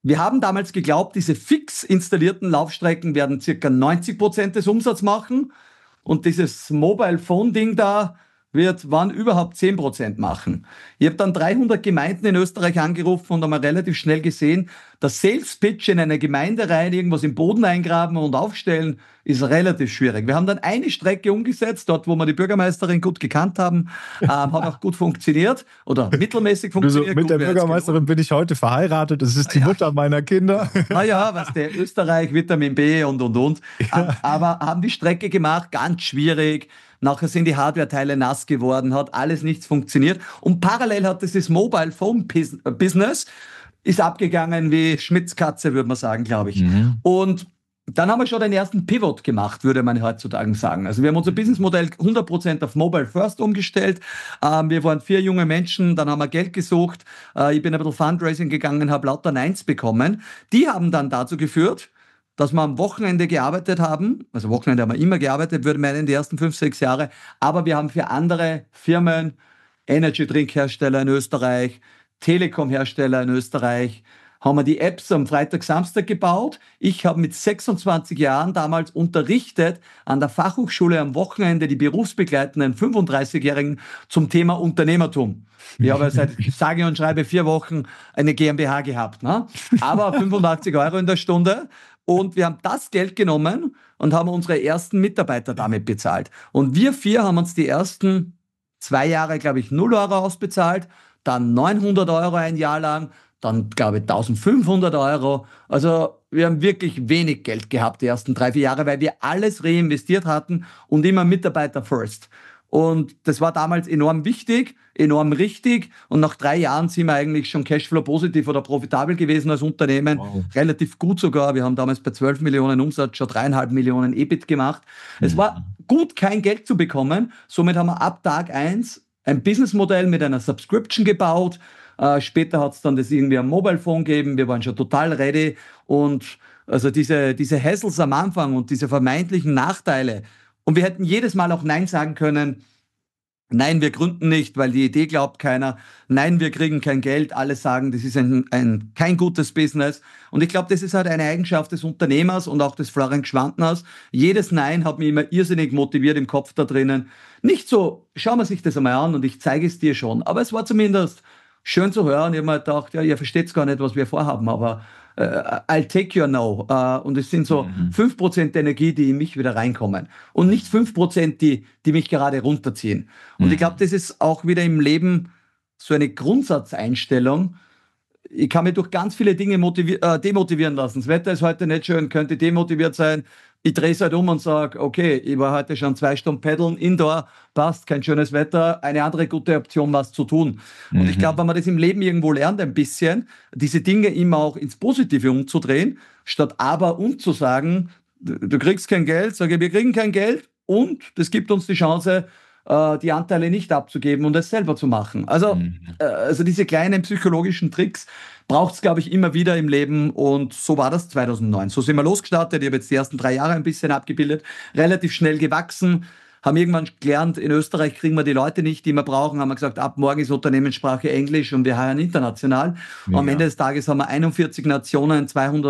Wir haben damals geglaubt, diese fix installierten Laufstrecken werden circa 90% des Umsatzes machen und dieses Mobile Phone Ding da wird, wann überhaupt 10% machen. Ich habe dann 300 Gemeinden in Österreich angerufen und einmal relativ schnell gesehen, das Sales Pitch in einer Gemeinde rein, irgendwas im Boden eingraben und aufstellen, ist relativ schwierig. Wir haben dann eine Strecke umgesetzt, dort wo wir die Bürgermeisterin gut gekannt haben, hat auch gut funktioniert oder mittelmäßig funktioniert. Mit der Bürgermeisterin bin ich heute verheiratet, es ist die Mutter meiner Kinder. Naja, was der Österreich, Vitamin B und. Ja. Aber haben die Strecke gemacht, ganz schwierig. Nachher sind die Hardware-Teile nass geworden, hat alles nichts funktioniert. Und parallel hat dieses Mobile Phone Business ist abgegangen wie Schmitz Katze, würde man sagen, glaube ich. Mhm. Und dann haben wir schon den ersten Pivot gemacht, würde man heutzutage sagen. Also wir haben unser Businessmodell 100% auf Mobile First umgestellt. Wir waren 4 junge Menschen, dann haben wir Geld gesucht. Ich bin ein bisschen Fundraising gegangen, habe lauter Neins bekommen. Die haben dann dazu geführt, dass wir am Wochenende gearbeitet haben. Also Wochenende haben wir immer gearbeitet, würde man in die ersten 5, 6 Jahre. Aber wir haben für andere Firmen, Energy-Drink-Hersteller in Österreich, Telekom-Hersteller in Österreich, haben wir die Apps am Freitag, Samstag gebaut. Ich habe mit 26 Jahren damals unterrichtet an der Fachhochschule am Wochenende die berufsbegleitenden 35-Jährigen zum Thema Unternehmertum. Ich habe seit sage und schreibe 4 Wochen eine GmbH gehabt, ne? Aber 85 € in der Stunde. Und wir haben das Geld genommen und haben unsere ersten Mitarbeiter damit bezahlt. Und wir 4 haben uns die ersten 2 Jahre, glaube ich, 0 € ausbezahlt, dann 900 € ein Jahr lang, dann, glaube ich, 1500 €. Also wir haben wirklich wenig Geld gehabt die ersten 3, 4 Jahre, weil wir alles reinvestiert hatten und immer Mitarbeiter first. Und das war damals enorm wichtig, enorm richtig. Und nach 3 Jahren sind wir eigentlich schon Cashflow-positiv oder profitabel gewesen als Unternehmen. Wow. Relativ gut sogar. Wir haben damals bei 12 Millionen Umsatz schon 3,5 Millionen EBIT gemacht. Es war gut, kein Geld zu bekommen. Somit haben wir ab Tag 1 ein Businessmodell mit einer Subscription gebaut. Später hat es dann das irgendwie am Mobile Phone gegeben. Wir waren schon total ready. Und also diese Hassles am Anfang und diese vermeintlichen Nachteile. Und wir hätten jedes Mal auch Nein sagen können. Nein, wir gründen nicht, weil die Idee glaubt keiner. Nein, wir kriegen kein Geld. Alle sagen, das ist kein gutes Business. Und ich glaube, das ist halt eine Eigenschaft des Unternehmers und auch des Florian Gschwandners. Jedes Nein hat mich immer irrsinnig motiviert im Kopf da drinnen. Nicht so, schauen wir sich das einmal an und ich zeige es dir schon. Aber es war zumindest schön zu hören. Ich habe mir gedacht, ja, ihr versteht gar nicht, was wir vorhaben, aber I'll take your no. Und es sind so 5% Energie, die in mich wieder reinkommen. Und nicht 5%, die mich gerade runterziehen. Und ich glaube, das ist auch wieder im Leben so eine Grundsatzeinstellung. Ich kann mich durch ganz viele Dinge demotivieren lassen. Das Wetter ist heute nicht schön, könnte demotiviert sein. Ich drehe es halt um und sage, okay, ich war heute schon 2 Stunden paddeln, Indoor, passt, kein schönes Wetter, eine andere gute Option, was zu tun. Und ich glaube, wenn man das im Leben irgendwo lernt, ein bisschen, diese Dinge immer auch ins Positive umzudrehen, statt aber und zu sagen, du kriegst kein Geld, sage ich, wir kriegen kein Geld und das gibt uns die Chance, die Anteile nicht abzugeben und es selber zu machen. Also diese kleinen psychologischen Tricks braucht es, glaube ich, immer wieder im Leben und so war das 2009. So sind wir losgestartet, ich habe jetzt die ersten 3 Jahre ein bisschen abgebildet, relativ schnell gewachsen, haben irgendwann gelernt, in Österreich kriegen wir die Leute nicht, die wir brauchen, haben wir gesagt, ab morgen ist Unternehmenssprache Englisch und wir heiern international. Ja. Am Ende des Tages haben wir 41 Nationen,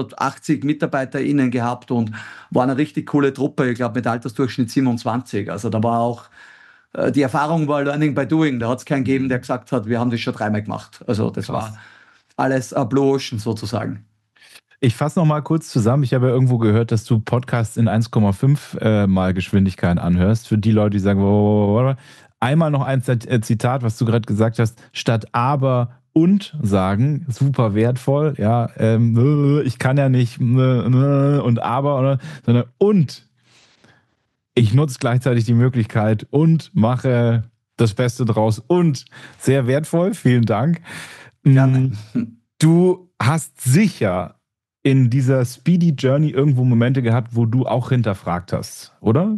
280 MitarbeiterInnen gehabt und war eine richtig coole Truppe, ich glaube mit Altersdurchschnitt 27. Also da war auch die Erfahrung war Learning by Doing. Da hat es keinen gegeben, der gesagt hat, wir haben das schon 3-mal gemacht. Also das war alles Blue Ocean sozusagen. Ich fasse noch mal kurz zusammen. Ich habe ja irgendwo gehört, dass du Podcasts in 1,5 mal Geschwindigkeit anhörst. Für die Leute, die sagen, einmal noch ein Zitat, was du gerade gesagt hast, statt aber und sagen, super wertvoll. Ja, ich kann ja nicht und aber, sondern und. Ich nutze gleichzeitig die Möglichkeit und mache das Beste draus und sehr wertvoll. Vielen Dank. Gerne. Du hast sicher in dieser Speedy Journey irgendwo Momente gehabt, wo du auch hinterfragt hast, oder?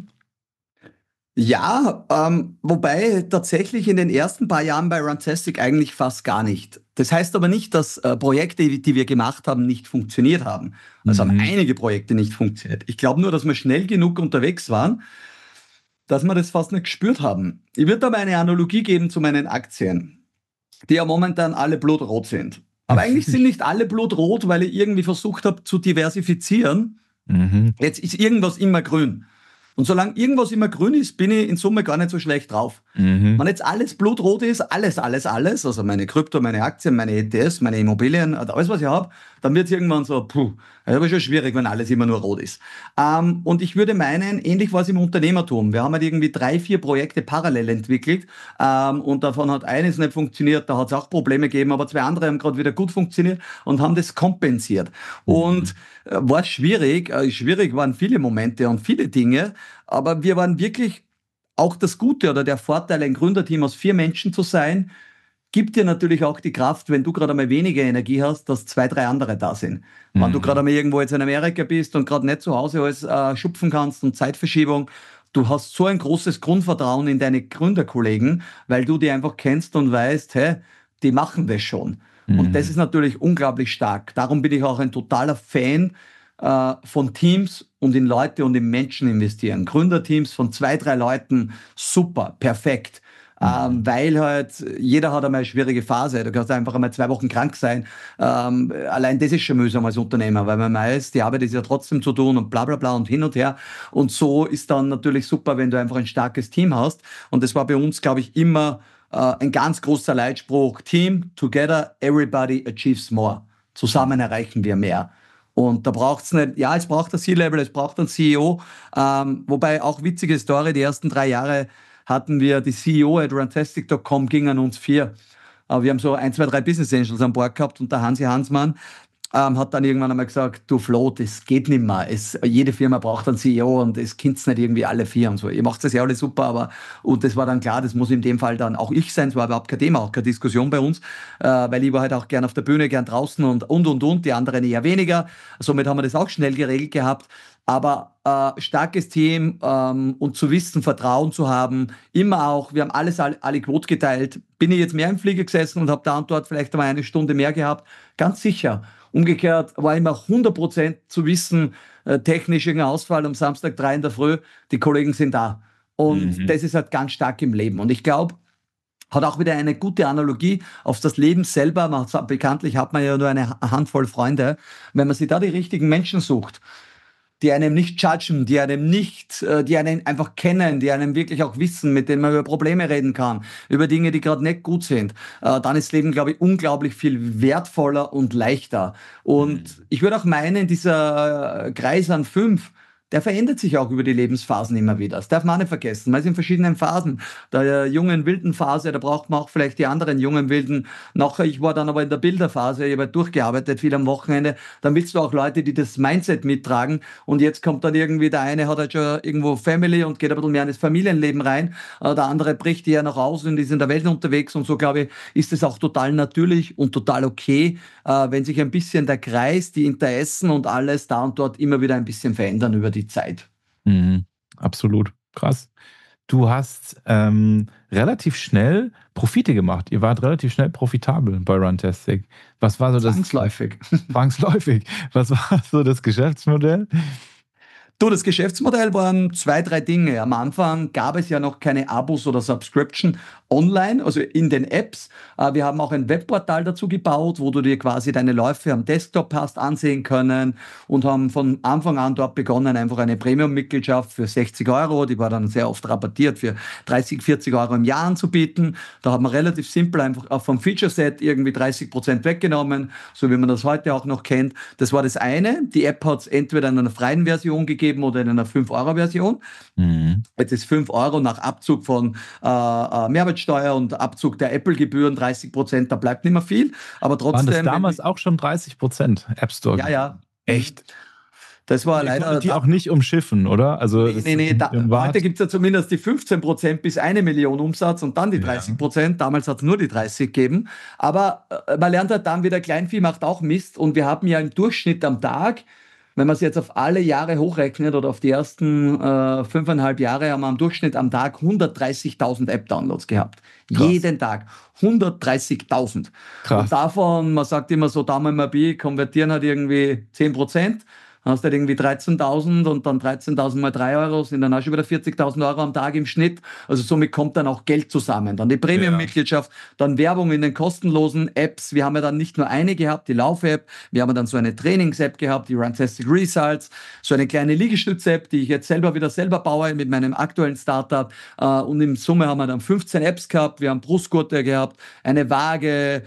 Ja, wobei tatsächlich in den ersten paar Jahren bei Runtastic eigentlich fast gar nicht. Das heißt aber nicht, dass Projekte, die wir gemacht haben, nicht funktioniert haben. Also haben einige Projekte nicht funktioniert. Ich glaube nur, dass wir schnell genug unterwegs waren, dass wir das fast nicht gespürt haben. Ich würde aber eine Analogie geben zu meinen Aktien, die ja momentan alle blutrot sind. Aber eigentlich sind nicht alle blutrot, weil ich irgendwie versucht habe zu diversifizieren. Jetzt ist irgendwas immer grün. Und solange irgendwas immer grün ist, bin ich in Summe gar nicht so schlecht drauf. Wenn jetzt alles blutrot ist, alles, also meine Krypto, meine Aktien, meine ETFs, meine Immobilien, alles, was ich habe, dann wird es irgendwann so, das ist aber schon schwierig, wenn alles immer nur rot ist. Und ich würde meinen, ähnlich war es im Unternehmertum. Wir haben halt irgendwie 3, 4 Projekte parallel entwickelt und davon hat eines nicht funktioniert, da hat es auch Probleme gegeben, aber 2 andere haben gerade wieder gut funktioniert und haben das kompensiert. Und war schwierig, schwierig waren viele Momente und viele Dinge, aber wir waren wirklich auch das Gute oder der Vorteil, ein Gründerteam aus 4 Menschen zu sein, gibt dir natürlich auch die Kraft, wenn du gerade einmal weniger Energie hast, dass 2, 3 andere da sind. Wenn du gerade einmal irgendwo jetzt in Amerika bist und gerade nicht zu Hause alles schupfen kannst und Zeitverschiebung, du hast so ein großes Grundvertrauen in deine Gründerkollegen, weil du die einfach kennst und weißt, hey, die machen das schon. Und das ist natürlich unglaublich stark. Darum bin ich auch ein totaler Fan von Teams und in Leute und in Menschen investieren. Gründerteams von 2, 3 Leuten, super, perfekt. Weil halt jeder hat einmal eine schwierige Phase. Du kannst einfach einmal 2 Wochen krank sein. Allein das ist schon mühsam als Unternehmer, weil man weiß, die Arbeit ist ja trotzdem zu tun und bla bla bla und hin und her. Und so ist dann natürlich super, wenn du einfach ein starkes Team hast. Und das war bei uns, glaube ich, immer ein ganz großer Leitspruch. Team, together, everybody achieves more. Zusammen erreichen wir mehr. Und da braucht es nicht, ja, es braucht ein C-Level, es braucht einen CEO. Wobei auch witzige Story, die ersten 3 Jahre hatten wir die CEO at Runtastic.com, ging an uns 4. Wir haben so 1, 2, 3 Business Angels an Bord gehabt und der Hansi Hansmann hat dann irgendwann einmal gesagt, du Flo, das geht nicht mehr. Jede Firma braucht einen CEO und es kind's nicht irgendwie alle 4 und so. Ihr macht das ja alle super, aber und das war dann klar, das muss in dem Fall dann auch ich sein. Es war überhaupt kein Thema, auch keine Diskussion bei uns, weil ich war halt auch gern auf der Bühne, gern draußen und, die anderen eher weniger. Somit haben wir das auch schnell geregelt gehabt. Aber starkes Team und zu wissen, Vertrauen zu haben, immer auch, wir haben alle Quote geteilt. Bin ich jetzt mehr im Flieger gesessen und habe da und dort vielleicht einmal 1 Stunde mehr gehabt? Ganz sicher. Umgekehrt war immer 100% zu wissen, technisch irgendein Ausfall am Samstag 3 in der Früh, die Kollegen sind da. Und das ist halt ganz stark im Leben. Und ich glaube, hat auch wieder eine gute Analogie auf das Leben selber. Bekanntlich hat man ja nur eine Handvoll Freunde. Wenn man sich da die richtigen Menschen sucht, die einem nicht judgen, die einen einfach kennen, die einem wirklich auch wissen, mit denen man über Probleme reden kann, über Dinge, die gerade nicht gut sind, dann ist das Leben, glaube ich, unglaublich viel wertvoller und leichter. Und ich würde auch meinen, dieser Kreis an 5, der verändert sich auch über die Lebensphasen immer wieder. Das darf man auch nicht vergessen. Man ist in verschiedenen Phasen. Der jungen, wilden Phase, da braucht man auch vielleicht die anderen jungen, wilden. Nachher, ich war dann aber in der Bilderphase, ich habe durchgearbeitet, viel am Wochenende. Dann willst du auch Leute, die das Mindset mittragen. Und jetzt kommt dann irgendwie, der eine hat halt schon irgendwo Family und geht ein bisschen mehr in das Familienleben rein. Der andere bricht eher nach Hause und ist in der Welt unterwegs. Und so, glaube ich, ist es auch total natürlich und total okay, wenn sich ein bisschen der Kreis, die Interessen und alles da und dort immer wieder ein bisschen verändern über die Zeit. Absolut. Krass. Du hast relativ schnell Profite gemacht. Ihr wart relativ schnell profitabel bei Runtastic. Was war so das? Zwangsläufig. Zwangsläufig. Was war so das Geschäftsmodell? Du, das Geschäftsmodell waren 2, 3 Dinge. Am Anfang gab es ja noch keine Abos oder Subscription online, also in den Apps. Wir haben auch ein Webportal dazu gebaut, wo du dir quasi deine Läufe am Desktop hast ansehen können und haben von Anfang an dort begonnen, einfach eine Premium-Mitgliedschaft für 60 Euro, die war dann sehr oft rabattiert, für 30, 40 Euro im Jahr anzubieten. Da hat man relativ simpel einfach auch vom Feature-Set irgendwie 30% weggenommen, so wie man das heute auch noch kennt. Das war das eine. Die App hat es entweder in einer freien Version gegeben oder in einer 5-Euro-Version. Jetzt ist 5 Euro nach Abzug von Mehrwertsteuer und Abzug der Apple-Gebühren 30%, da bleibt nicht mehr viel. Aber trotzdem. Waren das damals auch schon 30% App Store? Ja. Echt? Das war leider. Die auch nicht umschiffen, oder? Also Nee. Heute gibt es ja zumindest die 15% bis 1 Million Umsatz und dann die 30%. Ja. Damals hat es nur die 30 gegeben. Aber man lernt halt dann wieder, Kleinvieh macht auch Mist. Und wir haben ja im Durchschnitt am Tag, wenn man es jetzt auf alle Jahre hochrechnet oder auf die ersten 5,5 Jahre, haben wir im Durchschnitt am Tag 130.000 App-Downloads gehabt. Krass. Jeden Tag. 130.000. Und davon, man sagt immer so, Daumen mal B, konvertieren halt irgendwie 10%. Dann hast du halt irgendwie 13.000 und dann 13.000 mal 3 Euro sind dann auch schon wieder 40.000 Euro am Tag im Schnitt. Also somit kommt dann auch Geld zusammen. Dann die Ja. Premium-Mitgliedschaft, dann Werbung in den kostenlosen Apps. Wir haben ja dann nicht nur eine gehabt, die Lauf-App, wir haben dann so eine Trainings-App gehabt, die Runtastic Results, so eine kleine Liegestütz-App, die ich jetzt selber baue mit meinem aktuellen Startup. Und im Summe haben wir dann 15 Apps gehabt, wir haben Brustgurte gehabt, eine Waage,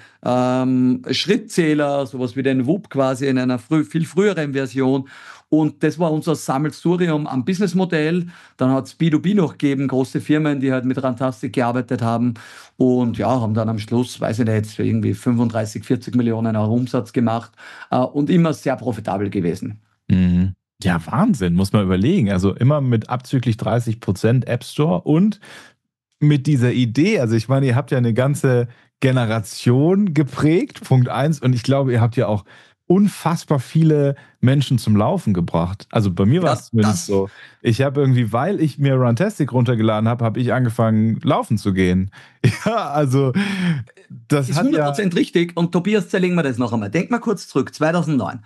Schrittzähler, sowas wie den Whoop quasi in einer viel früheren Version. Und das war unser Sammelsurium am Businessmodell. Dann hat es B2B noch gegeben, große Firmen, die halt mit Runtastic gearbeitet haben und ja, haben dann am Schluss, weiß ich nicht, irgendwie 35, 40 Millionen Euro Umsatz gemacht und immer sehr profitabel gewesen. Mhm. Ja, Wahnsinn, muss man überlegen. Also immer mit abzüglich 30% App Store und mit dieser Idee. Also ich meine, ihr habt ja eine ganze Generation geprägt, Punkt eins. Und ich glaube, ihr habt ja auch unfassbar viele Menschen zum Laufen gebracht. Also bei mir war es Ja, zumindest das so. Ich habe irgendwie, weil ich mir Runtastic runtergeladen habe, habe ich angefangen, laufen zu gehen. Ja, also das ist hat ja... 100% richtig. Und Tobias, zerlegen wir das noch einmal. Denk mal kurz zurück, 2009.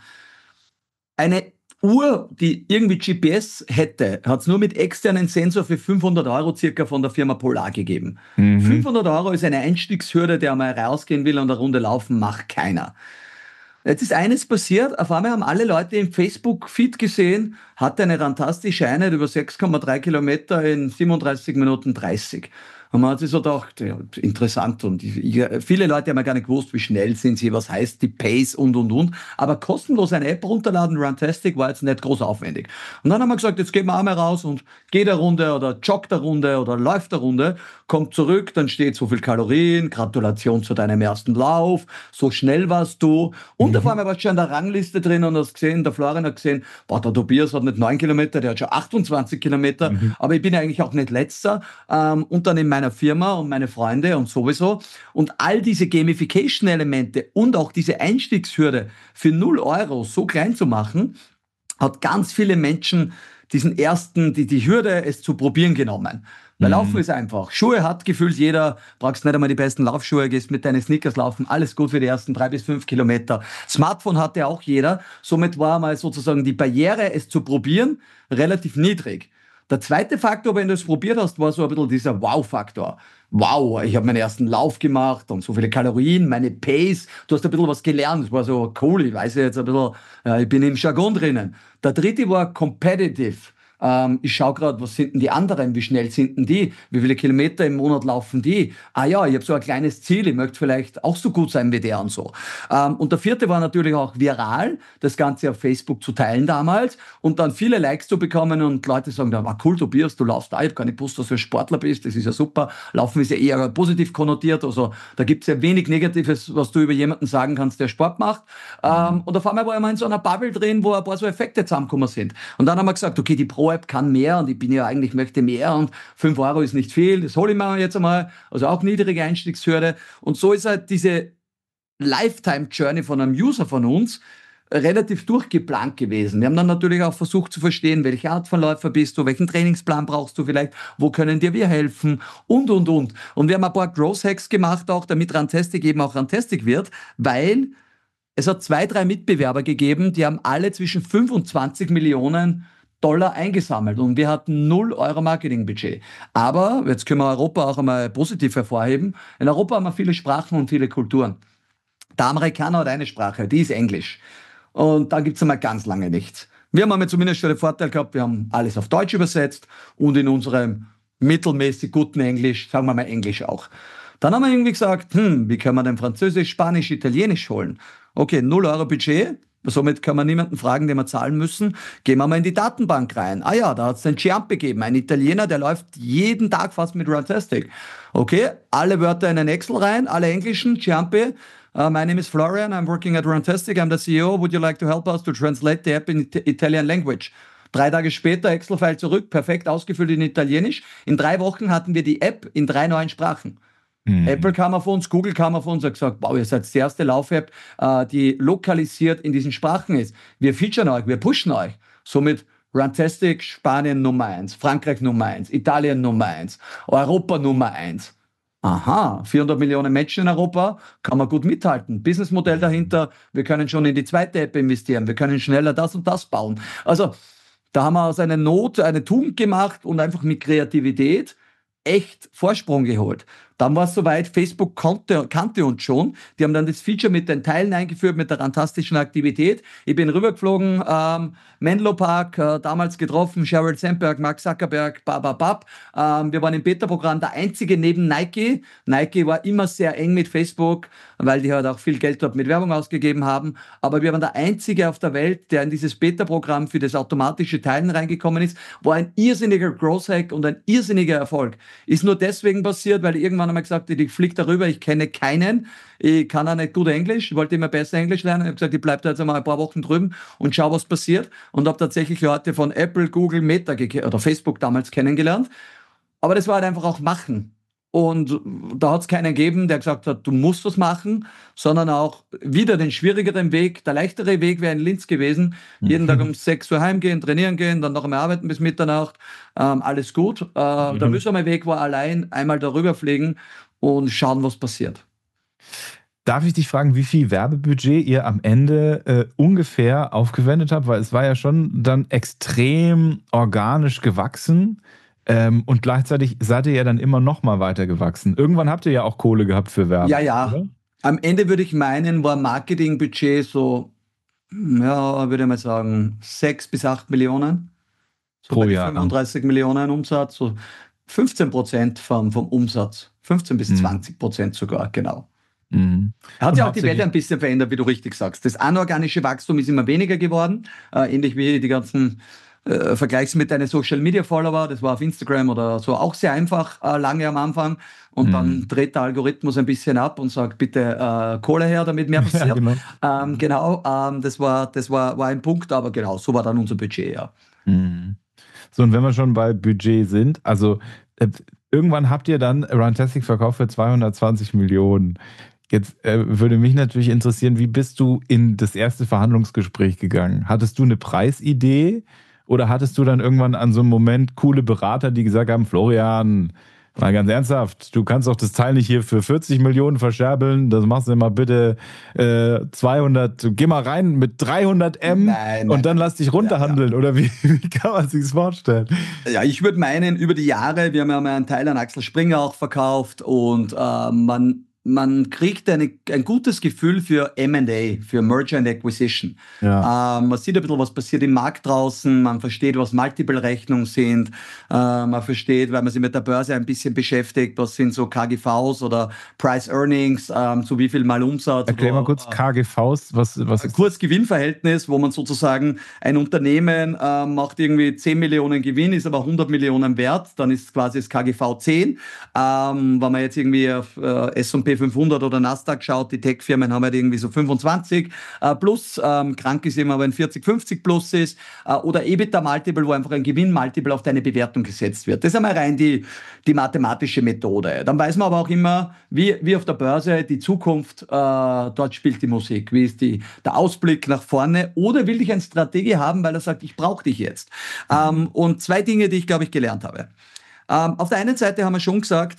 Eine Uhr, die irgendwie GPS hätte, hat es nur mit externen Sensor für 500 Euro circa von der Firma Polar gegeben. Mhm. 500 Euro ist eine Einstiegshürde, der mal rausgehen will und eine Runde laufen, macht keiner. Jetzt ist eines passiert, auf einmal haben alle Leute im Facebook-Feed gesehen, hat eine fantastische Einheit über 6,3 Kilometer in 37 Minuten 30. Und man hat sich so gedacht, ja, interessant. Und viele Leute haben ja gar nicht gewusst, wie schnell sind sie, was heißt die Pace und. Aber kostenlos eine App runterladen, Runtastic, war jetzt nicht groß aufwendig. Und dann haben wir gesagt, jetzt gehen wir einmal raus und geht eine Runde oder joggt eine Runde oder läuft eine Runde, kommt zurück, dann steht so viel Kalorien, Gratulation zu deinem ersten Lauf, so schnell warst du. Und auf Mhm. einmal warst du schon in der Rangliste drin und hast gesehen, der Florian hat gesehen, boah, der Tobias hat nicht 9 Kilometer, der hat schon 28 Kilometer, Mhm. aber ich bin ja eigentlich auch nicht letzter. Und dann in meiner Firma und meine Freunde und sowieso. Und all diese Gamification-Elemente und auch diese Einstiegshürde für 0 Euro so klein zu machen, hat ganz viele Menschen die Hürde, es zu probieren, genommen. Weil Laufen Mhm. ist einfach. Schuhe hat gefühlt jeder, brauchst nicht einmal die besten Laufschuhe, gehst mit deinen Sneakers laufen, alles gut für die ersten 3 bis 5 Kilometer. Smartphone hatte auch jeder, somit war mal sozusagen die Barriere, es zu probieren, relativ niedrig. Der zweite Faktor, wenn du es probiert hast, war so ein bisschen dieser Wow-Faktor. Wow, ich habe meinen ersten Lauf gemacht und so viele Kalorien, meine Pace, du hast ein bisschen was gelernt, das war so cool, ich weiß jetzt ein bisschen, ich bin im Jargon drinnen. Der dritte war competitive. Ich schaue gerade, was sind denn die anderen, wie schnell sind denn die, wie viele Kilometer im Monat laufen die. Ah ja, ich habe so ein kleines Ziel, ich möchte vielleicht auch so gut sein wie der und so. Und der vierte war natürlich auch viral, das Ganze auf Facebook zu teilen damals und dann viele Likes zu bekommen und Leute sagen dann, ah cool, Tobias, du laufst da, ich habe gar nicht gewusst, dass du ein Sportler bist, das ist ja super. Laufen ist ja eher positiv konnotiert, also da gibt es ja wenig Negatives, was du über jemanden sagen kannst, der Sport macht. Mhm. Und auf einmal war ich mal in so einer Bubble drin, wo ein paar so Effekte zusammengekommen sind. Und dann haben wir gesagt, okay, die Pro-App kann mehr und ich bin ja eigentlich, möchte mehr und 5 Euro ist nicht viel, das hole ich mir jetzt einmal. Also auch niedrige Einstiegshürde. Und so ist halt diese Lifetime-Journey von einem User von uns relativ durchgeplant gewesen. Wir haben dann natürlich auch versucht zu verstehen, welche Art von Läufer bist du, welchen Trainingsplan brauchst du vielleicht, wo können dir wir helfen und. Und wir haben ein paar Growth Hacks gemacht, auch damit Runtastic eben auch Runtastic wird, weil es hat 2, 3 Mitbewerber gegeben, die haben alle zwischen 5 und 20 Millionen Dollar eingesammelt und wir hatten 0 Euro Marketingbudget. Aber, jetzt können wir Europa auch einmal positiv hervorheben, in Europa haben wir viele Sprachen und viele Kulturen. Der Amerikaner hat eine Sprache, die ist Englisch. Und da gibt es einmal ganz lange nichts. Wir haben einmal zumindest schon den Vorteil gehabt, wir haben alles auf Deutsch übersetzt und in unserem mittelmäßig guten Englisch, sagen wir mal Englisch auch. Dann haben wir irgendwie gesagt, wie können wir denn Französisch, Spanisch, Italienisch holen? Okay, 0 Euro Budget, somit kann man niemanden fragen, den wir zahlen müssen. Gehen wir mal in die Datenbank rein. Ah ja, da hat es den Ciampi gegeben, ein Italiener, der läuft jeden Tag fast mit Runtastic. Okay, alle Wörter in ein Excel rein, alle englischen, Ciampi. My name is Florian, I'm working at Runtastic, I'm the CEO. Would you like to help us to translate the app in Italian language? 3 Tage später, Excel-File zurück, perfekt ausgefüllt in Italienisch. In 3 Wochen hatten wir die App in 3 neuen Sprachen. Apple Mhm. kam auf uns, Google kam auf uns und hat gesagt, wow, ihr seid die erste Lauf-App, die lokalisiert in diesen Sprachen ist. Wir featuren euch, wir pushen euch. Somit Runtastic, Spanien Nummer 1, Frankreich Nummer 1, Italien Nummer 1, Europa Nummer 1. aha, 400 Millionen Menschen in Europa, kann man gut mithalten. Businessmodell dahinter, wir können schon in die zweite App investieren, wir können schneller das und das bauen. Also da haben wir aus einer Not eine Tugend gemacht und einfach mit Kreativität echt Vorsprung geholt. Dann war es soweit, Facebook kannte uns schon. Die haben dann das Feature mit den Teilen eingeführt, mit der fantastischen Aktivität. Ich bin rübergeflogen, Menlo Park, damals getroffen, Sheryl Sandberg, Mark Zuckerberg, bababab. Wir waren im Beta-Programm der einzige neben Nike. Nike war immer sehr eng mit Facebook, weil die halt auch viel Geld dort mit Werbung ausgegeben haben. Aber wir waren der einzige auf der Welt, der in dieses Beta-Programm für das automatische Teilen reingekommen ist. War ein irrsinniger Growth-Hack und ein irrsinniger Erfolg. Ist nur deswegen passiert, weil irgendwann einmal gesagt, ich fliege darüber, ich kenne keinen, ich kann auch nicht gut Englisch, ich wollte immer besser Englisch lernen, ich habe gesagt, ich bleibe da jetzt einmal ein paar Wochen drüben und schau, was passiert, und habe tatsächlich Leute von Apple, Google, Meta oder Facebook damals kennengelernt, aber das war halt einfach auch machen. Und da hat es keinen gegeben, der gesagt hat, du musst was machen, sondern auch wieder den schwierigeren Weg. Der leichtere Weg wäre in Linz gewesen. Jeden Tag um 6 Uhr heimgehen, trainieren gehen, dann noch einmal arbeiten bis Mitternacht. Alles gut. Der mühsame Weg war allein einmal darüber fliegen und schauen, was passiert. Darf ich dich fragen, wie viel Werbebudget ihr am Ende ungefähr aufgewendet habt? Weil es war ja schon dann extrem organisch gewachsen. Und gleichzeitig seid ihr ja dann immer noch mal weiter gewachsen. Irgendwann habt ihr ja auch Kohle gehabt für Werbung. Ja. Oder? Am Ende würde ich meinen, war Marketingbudget so, ja, würde ich mal sagen, 6 bis 8 Millionen. So Pro Jahr. 35 Millionen Umsatz, so 15% vom Umsatz. 15 bis 20% sogar, genau. Mhm. Hat ja auch die Welt ein bisschen verändert, wie du richtig sagst. Das anorganische Wachstum ist immer weniger geworden, ähnlich wie die ganzen vergleichst mit deinen Social-Media-Follower, das war auf Instagram oder so auch sehr einfach, lange am Anfang. Und dann dreht der Algorithmus ein bisschen ab und sagt, bitte Kohle her, damit mehr passiert. Ja, das war ein Punkt, aber genau, so war dann unser Budget, ja. Mhm. So, und wenn wir schon bei Budget sind, also irgendwann habt ihr dann Runtastic verkauft für 220 Millionen. Jetzt würde mich natürlich interessieren, wie bist du in das erste Verhandlungsgespräch gegangen? Hattest du eine Preisidee? Oder hattest du dann irgendwann an so einem Moment coole Berater, die gesagt haben, Florian, mal ganz ernsthaft, du kannst doch das Teil nicht hier für 40 Millionen verscherbeln, das machst du mal bitte 200, geh mal rein mit 300 M nein, und dann lass dich runterhandeln. Ja. Oder wie kann man sich das vorstellen? Ja, ich würde meinen, über die Jahre, wir haben ja mal einen Teil an Axel Springer auch verkauft und man kriegt ein gutes Gefühl für M&A, für Merger and Acquisition. Ja. Man sieht ein bisschen, was passiert im Markt draußen, man versteht, was Multiple-Rechnungen sind, man versteht, weil man sich mit der Börse ein bisschen beschäftigt, was sind so KGVs oder Price-Earnings, zu wie viel mal Umsatz. Erklär mal kurz KGVs, was ist Kurs-Gewinn-Verhältnis, wo man sozusagen ein Unternehmen macht irgendwie 10 Millionen Gewinn, ist aber 100 Millionen wert, dann ist quasi das KGV 10. Wenn man jetzt irgendwie auf S&P 500 oder Nasdaq schaut, die Tech-Firmen haben halt irgendwie so 25 plus, krank ist immer, wenn 40, 50 plus ist, oder EBITDA-Multiple, wo einfach ein Gewinn-Multiple auf deine Bewertung gesetzt wird. Das ist einmal rein die mathematische Methode. Dann weiß man aber auch immer, wie auf der Börse die Zukunft, dort spielt die Musik, wie ist der Ausblick nach vorne, oder will ich eine Strategie haben, weil er sagt, ich brauche dich jetzt. Und zwei Dinge, die ich, glaube ich, gelernt habe. Auf der einen Seite haben wir schon gesagt,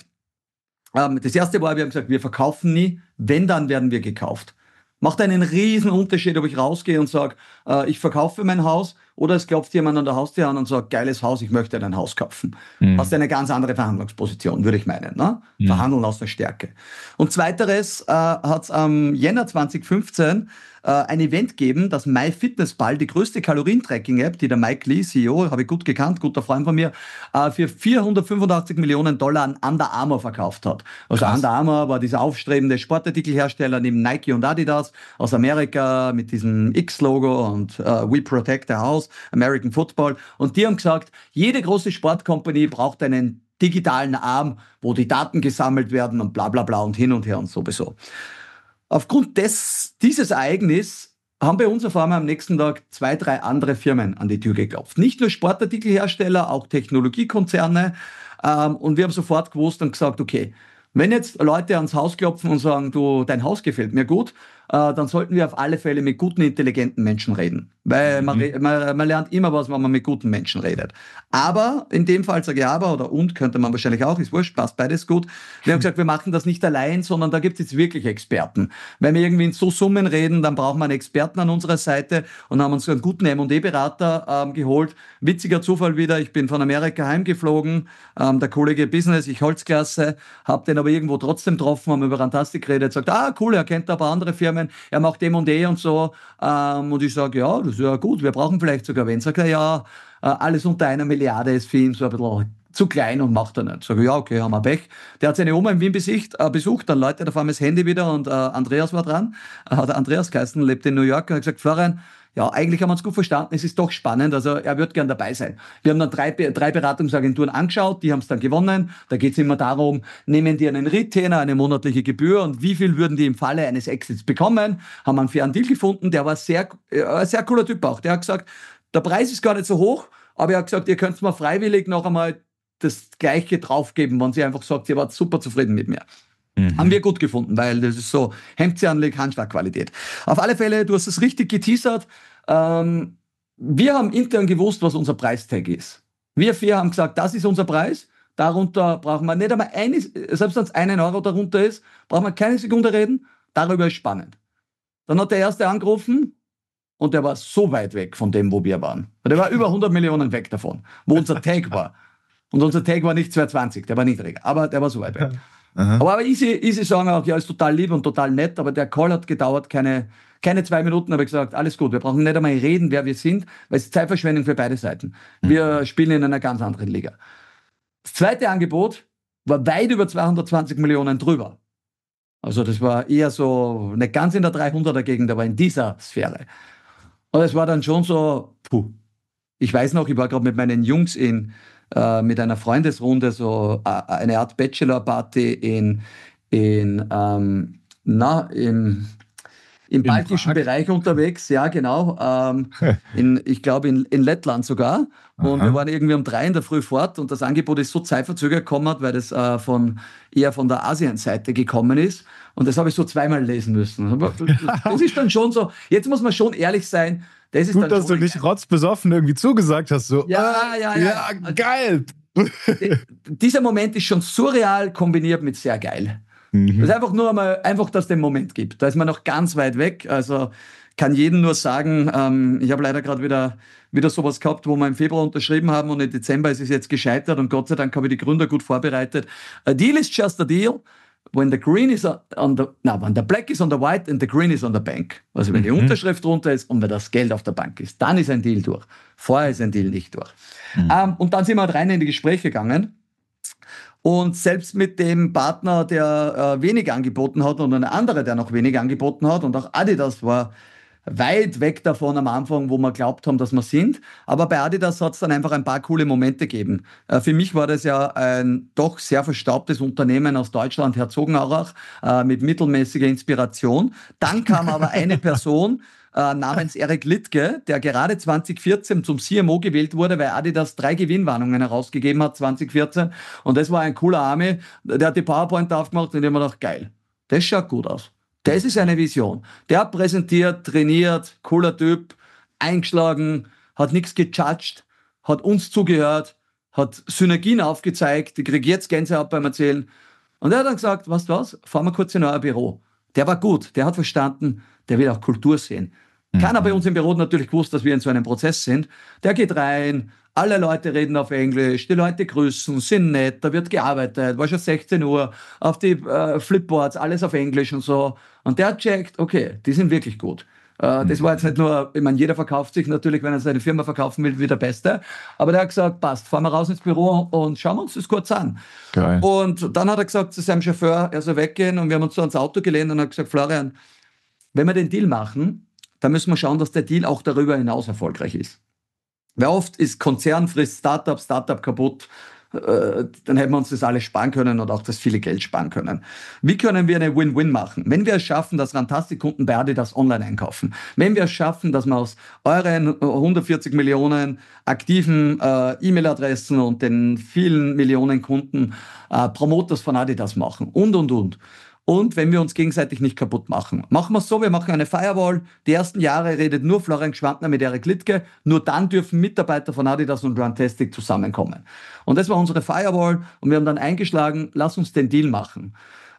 das erste war, wir haben gesagt, wir verkaufen nie, wenn, dann werden wir gekauft. Macht einen riesen Unterschied, ob ich rausgehe und sage, ich verkaufe mein Haus, oder es klopft jemand an der Haustür an und sagt, geiles Haus, ich möchte ein Haus kaufen. Hast eine ganz andere Verhandlungsposition, würde ich meinen. Ne? Verhandeln aus der Stärke. Und zweiteres hat es am Jänner 2015 ein Event geben, das MyFitnessPal, die größte Kalorientracking-App, die der Mike Lee, CEO, habe ich gut gekannt, guter Freund von mir, für $485 Millionen an Under Armour verkauft hat. Also Under Armour war dieser aufstrebende Sportartikelhersteller neben Nike und Adidas aus Amerika mit diesem X-Logo und We Protect the House, American Football. Und die haben gesagt, jede große Sportcompany braucht einen digitalen Arm, wo die Daten gesammelt werden und bla bla bla und hin und her und sowieso. Aufgrund dieses Ereignisses haben bei uns auf einmal am nächsten Tag 2, 3 andere Firmen an die Tür geklopft. Nicht nur Sportartikelhersteller, auch Technologiekonzerne. Und wir haben sofort gewusst und gesagt, okay, wenn jetzt Leute ans Haus klopfen und sagen, du, dein Haus gefällt mir gut, dann sollten wir auf alle Fälle mit guten, intelligenten Menschen reden. Weil man lernt immer was, wenn man mit guten Menschen redet. Aber, in dem Fall sage ich aber, oder und könnte man wahrscheinlich auch, ist wurscht, passt beides gut. Wir haben gesagt, wir machen das nicht allein, sondern da gibt es jetzt wirklich Experten. Wenn wir irgendwie in so Summen reden, dann brauchen wir einen Experten an unserer Seite und haben uns einen guten M&A-Berater geholt. Witziger Zufall wieder, ich bin von Amerika heimgeflogen, der Kollege Business, ich Holzklasse, habe den aber irgendwo trotzdem getroffen, haben über Rantastic geredet, sagt, cool, er kennt ein paar andere Firmen, er macht M&A und so. Und ich sage, ja, das ist ja gut, wir brauchen vielleicht sogar wen. Sagt er, ja, alles unter 1 Milliarde ist für ihn so ein bisschen zu klein und macht er nicht. Sag ich, ja, okay, haben wir Pech. Der hat seine Oma in Wien besucht, dann läutet auf einmal das Handy wieder und Andreas war dran. Hat Andreas geheißen, lebt in New York und hat gesagt, Florian, ja, eigentlich haben wir uns gut verstanden, es ist doch spannend, also er wird gern dabei sein. Wir haben dann drei Beratungsagenturen angeschaut, die haben es dann gewonnen. Da geht es immer darum, nehmen die einen Retainer, eine monatliche Gebühr und wie viel würden die im Falle eines Exits bekommen? Haben einen fairen Deal gefunden, der war ein sehr cooler Typ auch. Der hat gesagt, der Preis ist gar nicht so hoch, aber er hat gesagt, ihr könnt mir freiwillig noch einmal das Gleiche draufgeben, wenn sie einfach sagt, ihr wart super zufrieden mit mir. Haben wir gut gefunden, weil das ist so Hemdsärmelig, Handschlagqualität. Auf alle Fälle, du hast es richtig geteasert. Wir haben intern gewusst, was unser Preistag ist. Wir 4 haben gesagt, das ist unser Preis. Darunter brauchen wir nicht einmal selbst wenn es 1 Euro darunter ist, brauchen wir keine Sekunde reden. Darüber ist spannend. Dann hat der Erste angerufen und der war so weit weg von dem, wo wir waren. Der war über 100 Millionen weg davon, wo unser Tag war. Und unser Tag war nicht 220, der war niedriger, aber der war so weit weg. Aber easy sagen auch, ja, ist total lieb und total nett, aber der Call hat gedauert, keine 2 Minuten, habe ich gesagt, alles gut, wir brauchen nicht einmal reden, wer wir sind, weil es ist Zeitverschwendung für beide Seiten. Wir spielen in einer ganz anderen Liga. Das zweite Angebot war weit über 220 Millionen drüber. Also das war eher so, nicht ganz in der 300er Gegend, aber in dieser Sphäre. Und es war dann schon so, ich weiß noch, ich war gerade mit meinen Jungs mit einer Freundesrunde, so eine Art Bachelor-Party im baltischen Bereich unterwegs, ja genau, ich glaube in Lettland sogar. Und wir waren irgendwie um 3 in der Früh fort und das Angebot ist so zeitverzögert gekommen, weil das eher von der Asien-Seite gekommen ist. Und das habe ich so zweimal lesen müssen. Das ist dann schon so, jetzt muss man schon ehrlich sein, das ist gut, dann dass du nicht rotzbesoffen irgendwie zugesagt hast. So, ja, geil. Dieser Moment ist schon surreal kombiniert mit sehr geil. Das ist einfach nur einmal, dass es den Moment gibt. Da ist man noch ganz weit weg. Also kann jedem nur sagen, ich habe leider gerade wieder sowas gehabt, wo wir im Februar unterschrieben haben und im Dezember ist es jetzt gescheitert und Gott sei Dank habe ich die Gründer gut vorbereitet. A deal is just a deal. When the green is when the black is on the white and the green is on the bank. Also wenn die Unterschrift drunter ist und wenn das Geld auf der Bank ist, dann ist ein Deal durch. Vorher ist ein Deal nicht durch. Und dann sind wir halt rein in die Gespräche gegangen. Und selbst mit dem Partner, der wenig angeboten hat und ein anderer, der noch wenig angeboten hat und auch Adidas war weit weg davon am Anfang, wo wir glaubt haben, dass wir sind. Aber bei Adidas hat es dann einfach ein paar coole Momente gegeben. Für mich war das ja ein doch sehr verstaubtes Unternehmen aus Deutschland, Herzogenaurach, mit mittelmäßiger Inspiration. Dann kam aber eine Person namens Eric Liedtke, der gerade 2014 zum CMO gewählt wurde, weil Adidas 3 Gewinnwarnungen herausgegeben hat 2014. Und das war ein cooler Arme. Der hat die PowerPoint aufgemacht und ich habe mir gedacht, geil, das schaut gut aus. Das ist eine Vision. Der hat präsentiert, trainiert, cooler Typ, eingeschlagen, hat nichts gejudged, hat uns zugehört, hat Synergien aufgezeigt, ich kriege jetzt Gänsehaut beim Erzählen. Und er hat dann gesagt, weißt du was, fahren wir kurz in euer Büro. Der war gut, der hat verstanden, der will auch Kultur sehen. Keiner bei uns im Büro hat natürlich gewusst, dass wir in so einem Prozess sind. Der geht rein, alle Leute reden auf Englisch, die Leute grüßen, sind nett, da wird gearbeitet, war schon 16 Uhr, auf die Flipboards, alles auf Englisch und so. Und der checkt, okay, die sind wirklich gut. Das war jetzt nicht nur, ich meine, jeder verkauft sich natürlich, wenn er seine Firma verkaufen will, wie der Beste. Aber der hat gesagt, passt, fahren wir raus ins Büro und schauen wir uns das kurz an. Geil. Und dann hat er gesagt zu seinem Chauffeur, er soll weggehen und wir haben uns so ans Auto gelehnt und er hat gesagt, Florian, wenn wir den Deal machen, dann müssen wir schauen, dass der Deal auch darüber hinaus erfolgreich ist. Weil oft ist Konzern frisst Startup kaputt, dann hätten wir uns das alles sparen können und auch das viele Geld sparen können. Wie können wir eine Win-Win machen? Wenn wir es schaffen, dass Rantastic-Kunden bei Adidas online einkaufen, wenn wir es schaffen, dass wir aus euren 140 Millionen aktiven E-Mail-Adressen und den vielen Millionen Kunden Promoters von Adidas machen und. und wenn wir uns gegenseitig nicht kaputt machen. Machen wir es so, wir machen eine Firewall. Die ersten Jahre redet nur Florian Gschwandtner mit Eric Liedtke. Nur dann dürfen Mitarbeiter von Adidas und Runtastic zusammenkommen. Und das war unsere Firewall und wir haben dann eingeschlagen, lass uns den Deal machen.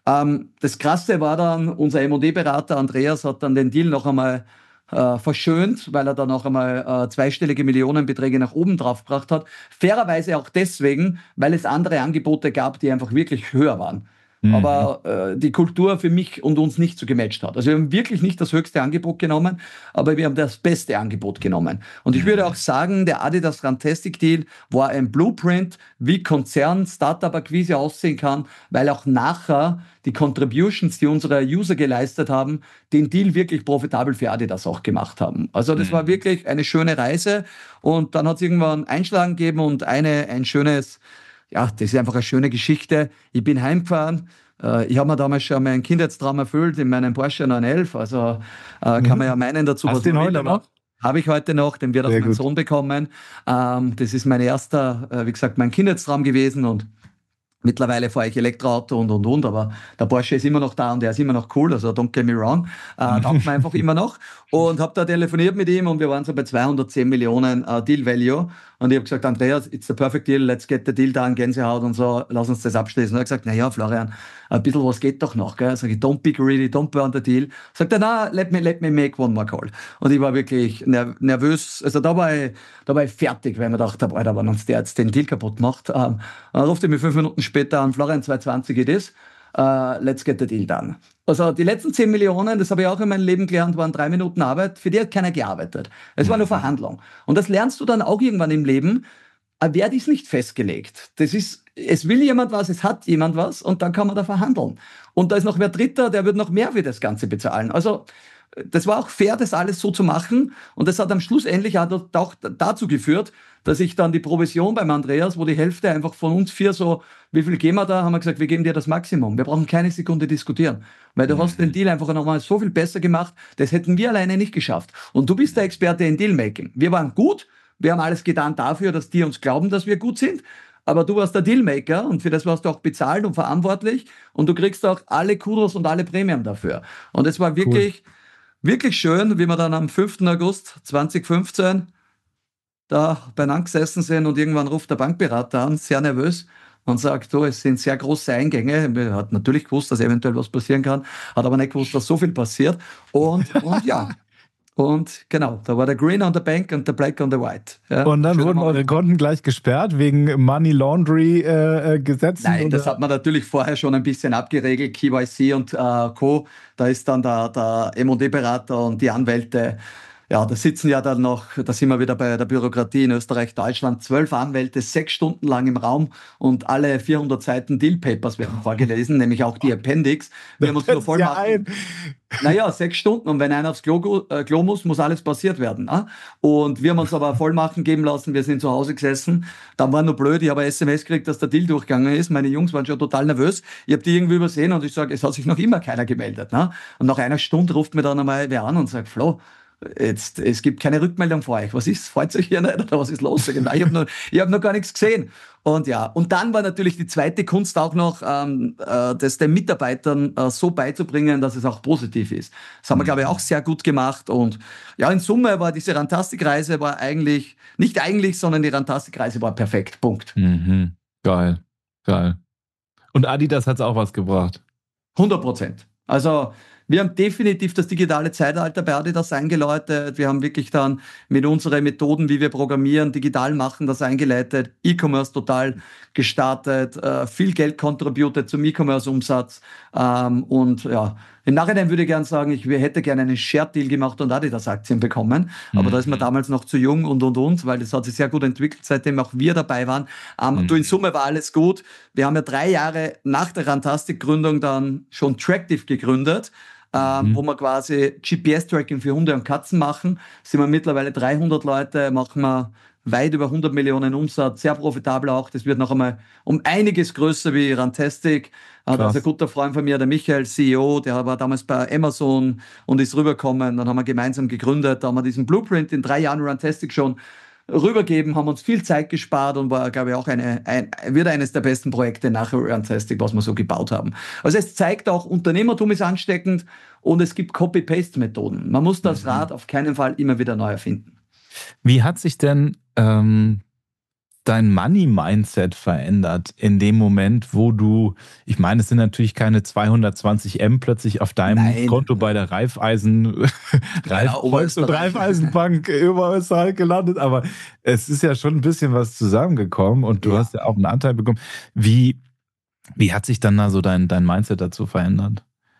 Das Krasse war dann, unser M&A-Berater Andreas hat dann den Deal noch einmal verschönt, weil er dann auch einmal zweistellige Millionenbeträge nach oben drauf gebracht hat. Fairerweise auch deswegen, weil es andere Angebote gab, die einfach wirklich höher waren. Aber die Kultur für mich und uns nicht so gematcht hat. Also wir haben wirklich nicht das höchste Angebot genommen, aber wir haben das beste Angebot genommen. Und ich würde auch sagen, der Adidas Runtastic Deal war ein Blueprint, wie Konzern-Startup-Akquise aussehen kann, weil auch nachher die Contributions, die unsere User geleistet haben, den Deal wirklich profitabel für Adidas auch gemacht haben. Also das war wirklich eine schöne Reise und dann hat es irgendwann Einschlagen gegeben und ein schönes, ja, das ist einfach eine schöne Geschichte. Ich bin heimgefahren. Ich habe mir damals schon meinen Kindheitstraum erfüllt in meinem Porsche 911. Also kann man ja meinen dazu. Hast du den heute noch? Habe ich heute noch, den wird auch mein Sohn bekommen. Das ist mein erster, wie gesagt, mein Kindheitstraum gewesen und mittlerweile fahre ich Elektroauto und, aber der Porsche ist immer noch da und der ist immer noch cool, also don't get me wrong, taugt mir einfach immer noch und habe da telefoniert mit ihm und wir waren so bei 210 Millionen Deal Value und ich habe gesagt, Andreas, it's the perfect deal, let's get the deal done, Gänsehaut und so, lass uns das abschließen. Und er hat gesagt, naja, Florian, ein bisschen was geht doch noch, gell? Sag ich, don't be greedy, don't burn the deal. Sagt er, na, let me make one more call. Und ich war wirklich nervös, also da war ich fertig, weil ich mir gedacht habe, Alter, wenn uns der jetzt den Deal kaputt macht. Dann ruft er mir 5 Minuten später an, Florian, 220 it is, let's get the deal done. Also die letzten 10 Millionen, das habe ich auch in meinem Leben gelernt, waren 3 Minuten Arbeit, für die hat keiner gearbeitet. Es war nur Verhandlung. Und das lernst du dann auch irgendwann im Leben, Wert ist nicht festgelegt. Das ist, es will jemand was, es hat jemand was und dann kann man da verhandeln. Und da ist noch wer Dritter, der wird noch mehr für das Ganze bezahlen. Also das war auch fair, das alles so zu machen und das hat am Schluss endlich auch dazu geführt, dass ich dann die Provision beim Andreas, wo die Hälfte einfach von uns 4 so, wie viel geben wir da, haben wir gesagt, wir geben dir das Maximum. Wir brauchen keine Sekunde diskutieren, weil du hast den Deal einfach nochmal so viel besser gemacht, das hätten wir alleine nicht geschafft. Und du bist der Experte in Dealmaking. Wir waren gut, wir haben alles getan dafür, dass die uns glauben, dass wir gut sind. Aber du warst der Dealmaker und für das warst du auch bezahlt und verantwortlich und du kriegst auch alle Kudos und alle Prämien dafür. Und es war wirklich, wirklich schön, wie wir dann am 5. August 2015 da beieinander gesessen sind und irgendwann ruft der Bankberater an, sehr nervös, und sagt, so, es sind sehr große Eingänge. Er hat natürlich gewusst, dass eventuell was passieren kann, hat aber nicht gewusst, dass so viel passiert. Und ja. Und genau, da war der Green on the Bank und der Black on the White. Ja, und dann wurden eure Konten gleich gesperrt wegen Money Laundry Gesetzen? Nein, das hat man natürlich vorher schon ein bisschen abgeregelt, KYC und Co. Da ist dann der M&A-Berater und die Anwälte. Ja, da sitzen ja dann noch, da sind wir wieder bei der Bürokratie in Österreich, Deutschland, 12 Anwälte, 6 Stunden lang im Raum und alle 400 Seiten Deal Papers werden vorgelesen, nämlich auch die Appendix. Wir haben uns nur voll machen. Naja, 6 Stunden und wenn einer aufs Klo muss alles passiert werden. Ne? Und wir haben uns aber voll machen geben lassen, wir sind zu Hause gesessen, dann war nur blöd, ich habe ein SMS gekriegt, dass der Deal durchgegangen ist, meine Jungs waren schon total nervös, ich habe die irgendwie übersehen und ich sage, es hat sich noch immer keiner gemeldet. Ne? Und nach einer Stunde ruft mir dann einmal wer an und sagt, Flo, es gibt keine Rückmeldung für euch. Was ist? Freut sich hier nicht? Oder was ist los? Ich habe noch gar nichts gesehen. Und ja, und dann war natürlich die zweite Kunst auch noch, das den Mitarbeitern so beizubringen, dass es auch positiv ist. Das haben wir, glaube ich, auch sehr gut gemacht. Und ja, in Summe war diese Runtastic-Reise war eigentlich, nicht eigentlich, sondern die Runtastic-Reise war perfekt. Punkt. Mhm. Geil. Und Adidas hat es auch was gebracht. 100%. Also, wir haben definitiv das digitale Zeitalter bei Adidas eingeläutet. Wir haben wirklich dann mit unseren Methoden, wie wir programmieren, digital machen, das eingeleitet. E-Commerce total gestartet, viel Geld contributed zum E-Commerce-Umsatz. Und ja, im Nachhinein würde ich gerne sagen, ich hätte gerne einen Share-Deal gemacht und Adidas-Aktien bekommen. Aber da ist man damals noch zu jung und, weil das hat sich sehr gut entwickelt, seitdem auch wir dabei waren. Du, in Summe war alles gut. Wir haben ja 3 Jahre nach der Runtastic-Gründung dann schon Tractive gegründet. Wo wir quasi GPS-Tracking für Hunde und Katzen machen. Sind wir mittlerweile 300 Leute, machen wir weit über 100 Millionen Umsatz, sehr profitabel auch. Das wird noch einmal um einiges größer wie Runtastic. Da ist ein guter Freund von mir, der Michael, CEO, der war damals bei Amazon und ist rübergekommen. Dann haben wir gemeinsam gegründet, da haben wir diesen Blueprint in 3 Jahren Runtastic schon rübergeben, haben uns viel Zeit gespart und war, glaube ich, auch wird eines der besten Projekte nach Randtastic, was wir so gebaut haben. Also es zeigt auch, Unternehmertum ist ansteckend und es gibt Copy-Paste-Methoden. Man muss das Rad auf keinen Fall immer wieder neu erfinden. Wie hat sich denn dein Money-Mindset verändert in dem Moment, wo du, ich meine, es sind natürlich keine 220 M plötzlich auf deinem Konto bei der Volks- und Raiffeisenbank Oberösterreich gelandet, aber es ist ja schon ein bisschen was zusammengekommen und du hast ja auch einen Anteil bekommen. Wie hat sich dann da so dein Mindset dazu verändert?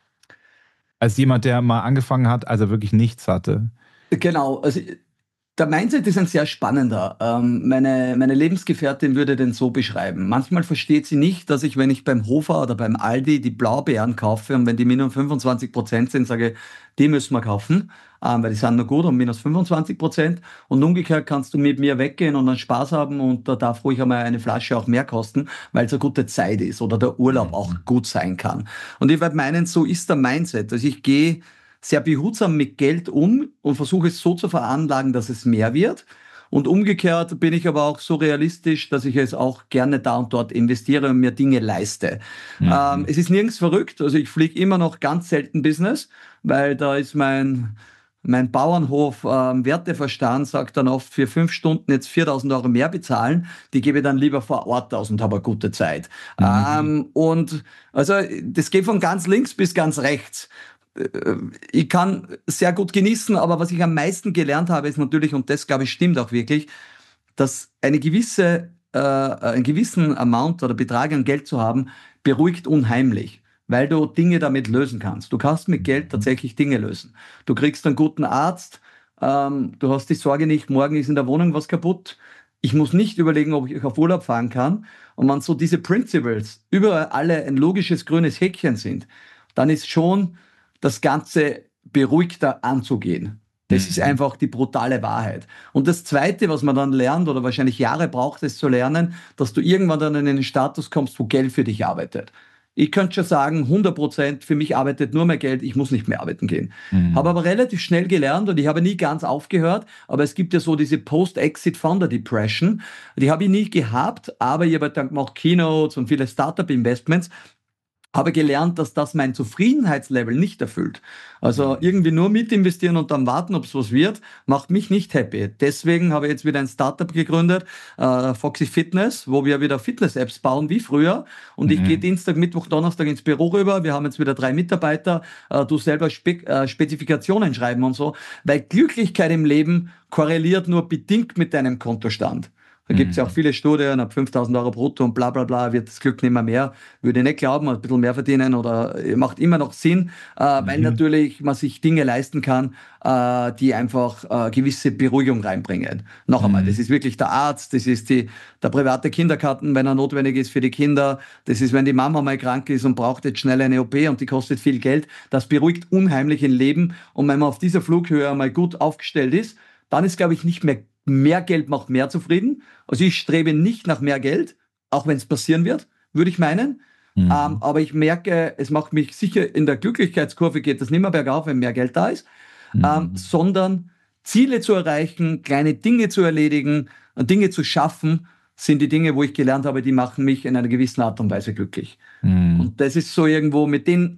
Als jemand, der mal angefangen hat, als er wirklich nichts hatte. Genau, also der Mindset ist ein sehr spannender. Meine Lebensgefährtin würde den so beschreiben. Manchmal versteht sie nicht, dass ich, wenn ich beim Hofer oder beim Aldi die Blaubeeren kaufe und wenn die minus 25% sind, sage, die müssen wir kaufen, weil die sind nur gut und minus 25%. Und umgekehrt kannst du mit mir weggehen und dann Spaß haben und da darf ruhig einmal eine Flasche auch mehr kosten, weil es eine gute Zeit ist oder der Urlaub auch gut sein kann. Und ich werde meinen, so ist der Mindset. Also ich gehe sehr behutsam mit Geld um und versuche es so zu veranlagen, dass es mehr wird. Und umgekehrt bin ich aber auch so realistisch, dass ich es auch gerne da und dort investiere und mir Dinge leiste. Es ist nirgends verrückt. Also ich fliege immer noch ganz selten Business, weil da ist mein Bauernhof Werteverstand, sagt dann oft, für 5 Stunden jetzt 4.000 Euro mehr bezahlen, die gebe ich dann lieber vor Ort aus und habe eine gute Zeit. Und also das geht von ganz links bis ganz rechts. Ich kann sehr gut genießen, aber was ich am meisten gelernt habe, ist natürlich, und das glaube ich stimmt auch wirklich, dass einen gewissen Amount oder Betrag an Geld zu haben, beruhigt unheimlich, weil du Dinge damit lösen kannst. Du kannst mit Geld tatsächlich Dinge lösen. Du kriegst einen guten Arzt, du hast die Sorge nicht, morgen ist in der Wohnung was kaputt. Ich muss nicht überlegen, ob ich auf Urlaub fahren kann. Und wenn so diese Principles überall alle ein logisches grünes Häkchen sind, dann ist schon das Ganze beruhigter anzugehen. Das ist einfach die brutale Wahrheit. Und das Zweite, was man dann lernt, oder wahrscheinlich Jahre braucht es zu lernen, dass du irgendwann dann in einen Status kommst, wo Geld für dich arbeitet. Ich könnte schon sagen, 100% für mich arbeitet nur mehr Geld, ich muss nicht mehr arbeiten gehen. Habe aber relativ schnell gelernt und ich habe nie ganz aufgehört, aber es gibt ja so diese Post-Exit-Founder-Depression, die habe ich nie gehabt, aber ich habe dann gemacht Keynotes und viele Startup-Investments, habe gelernt, dass das mein Zufriedenheitslevel nicht erfüllt. Also irgendwie nur mit investieren und dann warten, ob es was wird, macht mich nicht happy. Deswegen habe ich jetzt wieder ein Startup gegründet, Foxy Fitness, wo wir wieder Fitness-Apps bauen wie früher. Und ich gehe Dienstag, Mittwoch, Donnerstag ins Büro rüber. Wir haben jetzt wieder 3 Mitarbeiter. Du selber Spezifikationen schreiben und so. Weil Glücklichkeit im Leben korreliert nur bedingt mit deinem Kontostand. Da gibt es ja auch viele Studien, ab 5.000 Euro brutto und bla bla bla wird das Glück nicht mehr. Würde ich nicht glauben, ein bisschen mehr verdienen oder macht immer noch Sinn, weil natürlich man sich Dinge leisten kann, die einfach gewisse Beruhigung reinbringen. Noch einmal, das ist wirklich der Arzt, das ist der private Kindergarten, wenn er notwendig ist für die Kinder, das ist, wenn die Mama mal krank ist und braucht jetzt schnell eine OP und die kostet viel Geld. Das beruhigt unheimlich im Leben und wenn man auf dieser Flughöhe einmal gut aufgestellt ist, dann ist, glaube ich, nicht mehr Geld macht mehr zufrieden. Also ich strebe nicht nach mehr Geld, auch wenn es passieren wird, würde ich meinen. Aber ich merke, es macht mich sicher, in der Glücklichkeitskurve geht das nicht mehr bergauf, wenn mehr Geld da ist, sondern Ziele zu erreichen, kleine Dinge zu erledigen, Dinge zu schaffen, sind die Dinge, wo ich gelernt habe, die machen mich in einer gewissen Art und Weise glücklich. Und das ist so irgendwo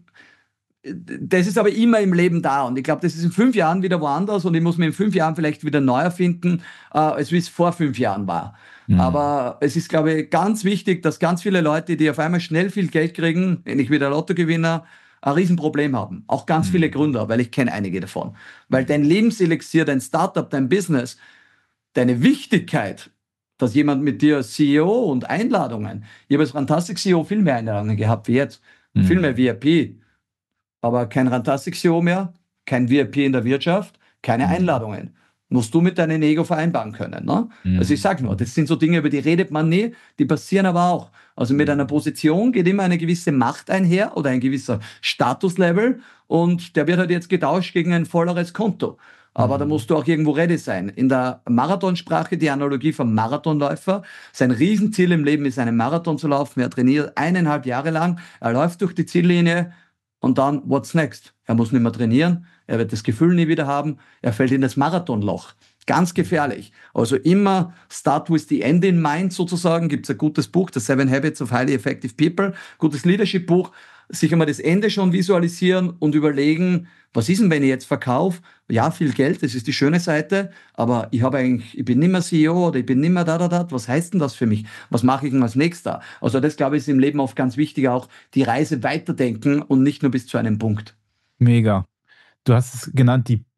das ist aber immer im Leben da und ich glaube, das ist in 5 Jahren wieder woanders und ich muss mich in 5 Jahren vielleicht wieder neu erfinden, als wie es vor 5 Jahren war. Aber es ist, glaube ich, ganz wichtig, dass ganz viele Leute, die auf einmal schnell viel Geld kriegen, ähnlich wie der Lottogewinner, ein Riesenproblem haben. Auch ganz viele Gründer, weil ich kenne einige davon. Weil dein Lebenselixier, dein Startup, dein Business, deine Wichtigkeit, dass jemand mit dir CEO und Einladungen, ich habe als Fantastic CEO viel mehr Einladungen gehabt wie jetzt, viel mehr VIP, aber kein Rantastic CEO mehr, kein VIP in der Wirtschaft, keine Einladungen. Musst du mit deinem Ego vereinbaren können. Ne? Also ich sage nur, das sind so Dinge, über die redet man nie, die passieren aber auch. Also mit einer Position geht immer eine gewisse Macht einher oder ein gewisser Statuslevel und der wird halt jetzt getauscht gegen ein volleres Konto. Aber da musst du auch irgendwo ready sein. In der Marathonsprache, die Analogie vom Marathonläufer, sein Riesenziel im Leben ist, einen Marathon zu laufen. Er trainiert 1,5 Jahre lang, er läuft durch die Ziellinie, und dann, what's next? Er muss nicht mehr trainieren, er wird das Gefühl nie wieder haben, er fällt in das Marathonloch. Ganz gefährlich. Also immer start with the end in mind sozusagen. Gibt es ein gutes Buch, The Seven Habits of Highly Effective People, gutes Leadership-Buch. Sich einmal das Ende schon visualisieren und überlegen, was ist denn, wenn ich jetzt verkaufe? Ja, viel Geld, das ist die schöne Seite, aber ich bin nicht mehr CEO oder ich bin nicht mehr da. Was heißt denn das für mich? Was mache ich denn als nächster? Also das, glaube ich, ist im Leben oft ganz wichtig, auch die Reise weiterdenken und nicht nur bis zu einem Punkt. Mega. Du hast es genannt, die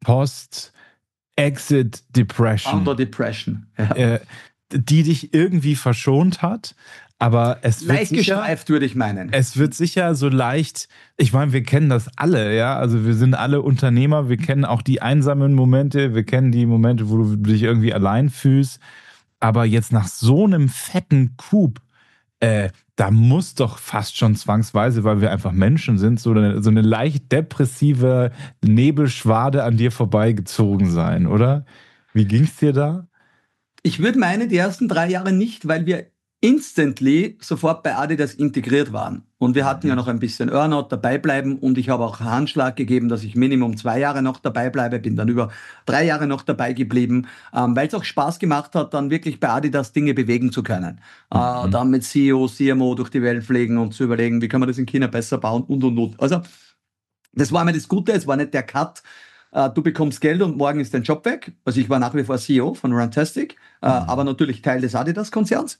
Post-Exit-Depression, Founder Depression. Ja. die dich irgendwie verschont hat, aber Leicht gestreift, würde ich meinen. es wird sicher so leicht, ich meine, wir kennen das alle, ja, also wir sind alle Unternehmer, wir kennen auch die einsamen Momente, wir kennen die Momente, wo du dich irgendwie allein fühlst, aber jetzt nach so einem fetten Coup, da muss doch fast schon zwangsweise, weil wir einfach Menschen sind, so eine leicht depressive Nebelschwade an dir vorbeigezogen sein, oder? Wie ging's dir da? Ich würde meinen, die ersten 3 Jahre nicht, weil wir instantly sofort bei Adidas integriert waren. Und wir hatten ja noch ein bisschen Earnout dabei bleiben und ich habe auch Handschlag gegeben, dass ich Minimum 2 Jahre noch dabei bleibe, bin dann über 3 Jahre noch dabei geblieben, weil es auch Spaß gemacht hat, dann wirklich bei Adidas Dinge bewegen zu können. Dann mit CEO, CMO durch die Welt fliegen und zu überlegen, wie kann man das in China besser bauen und. Also das war mir das Gute, es war nicht der Cut, du bekommst Geld und morgen ist dein Job weg. Also ich war nach wie vor CEO von Runtastic, aber natürlich Teil des Adidas-Konzerns.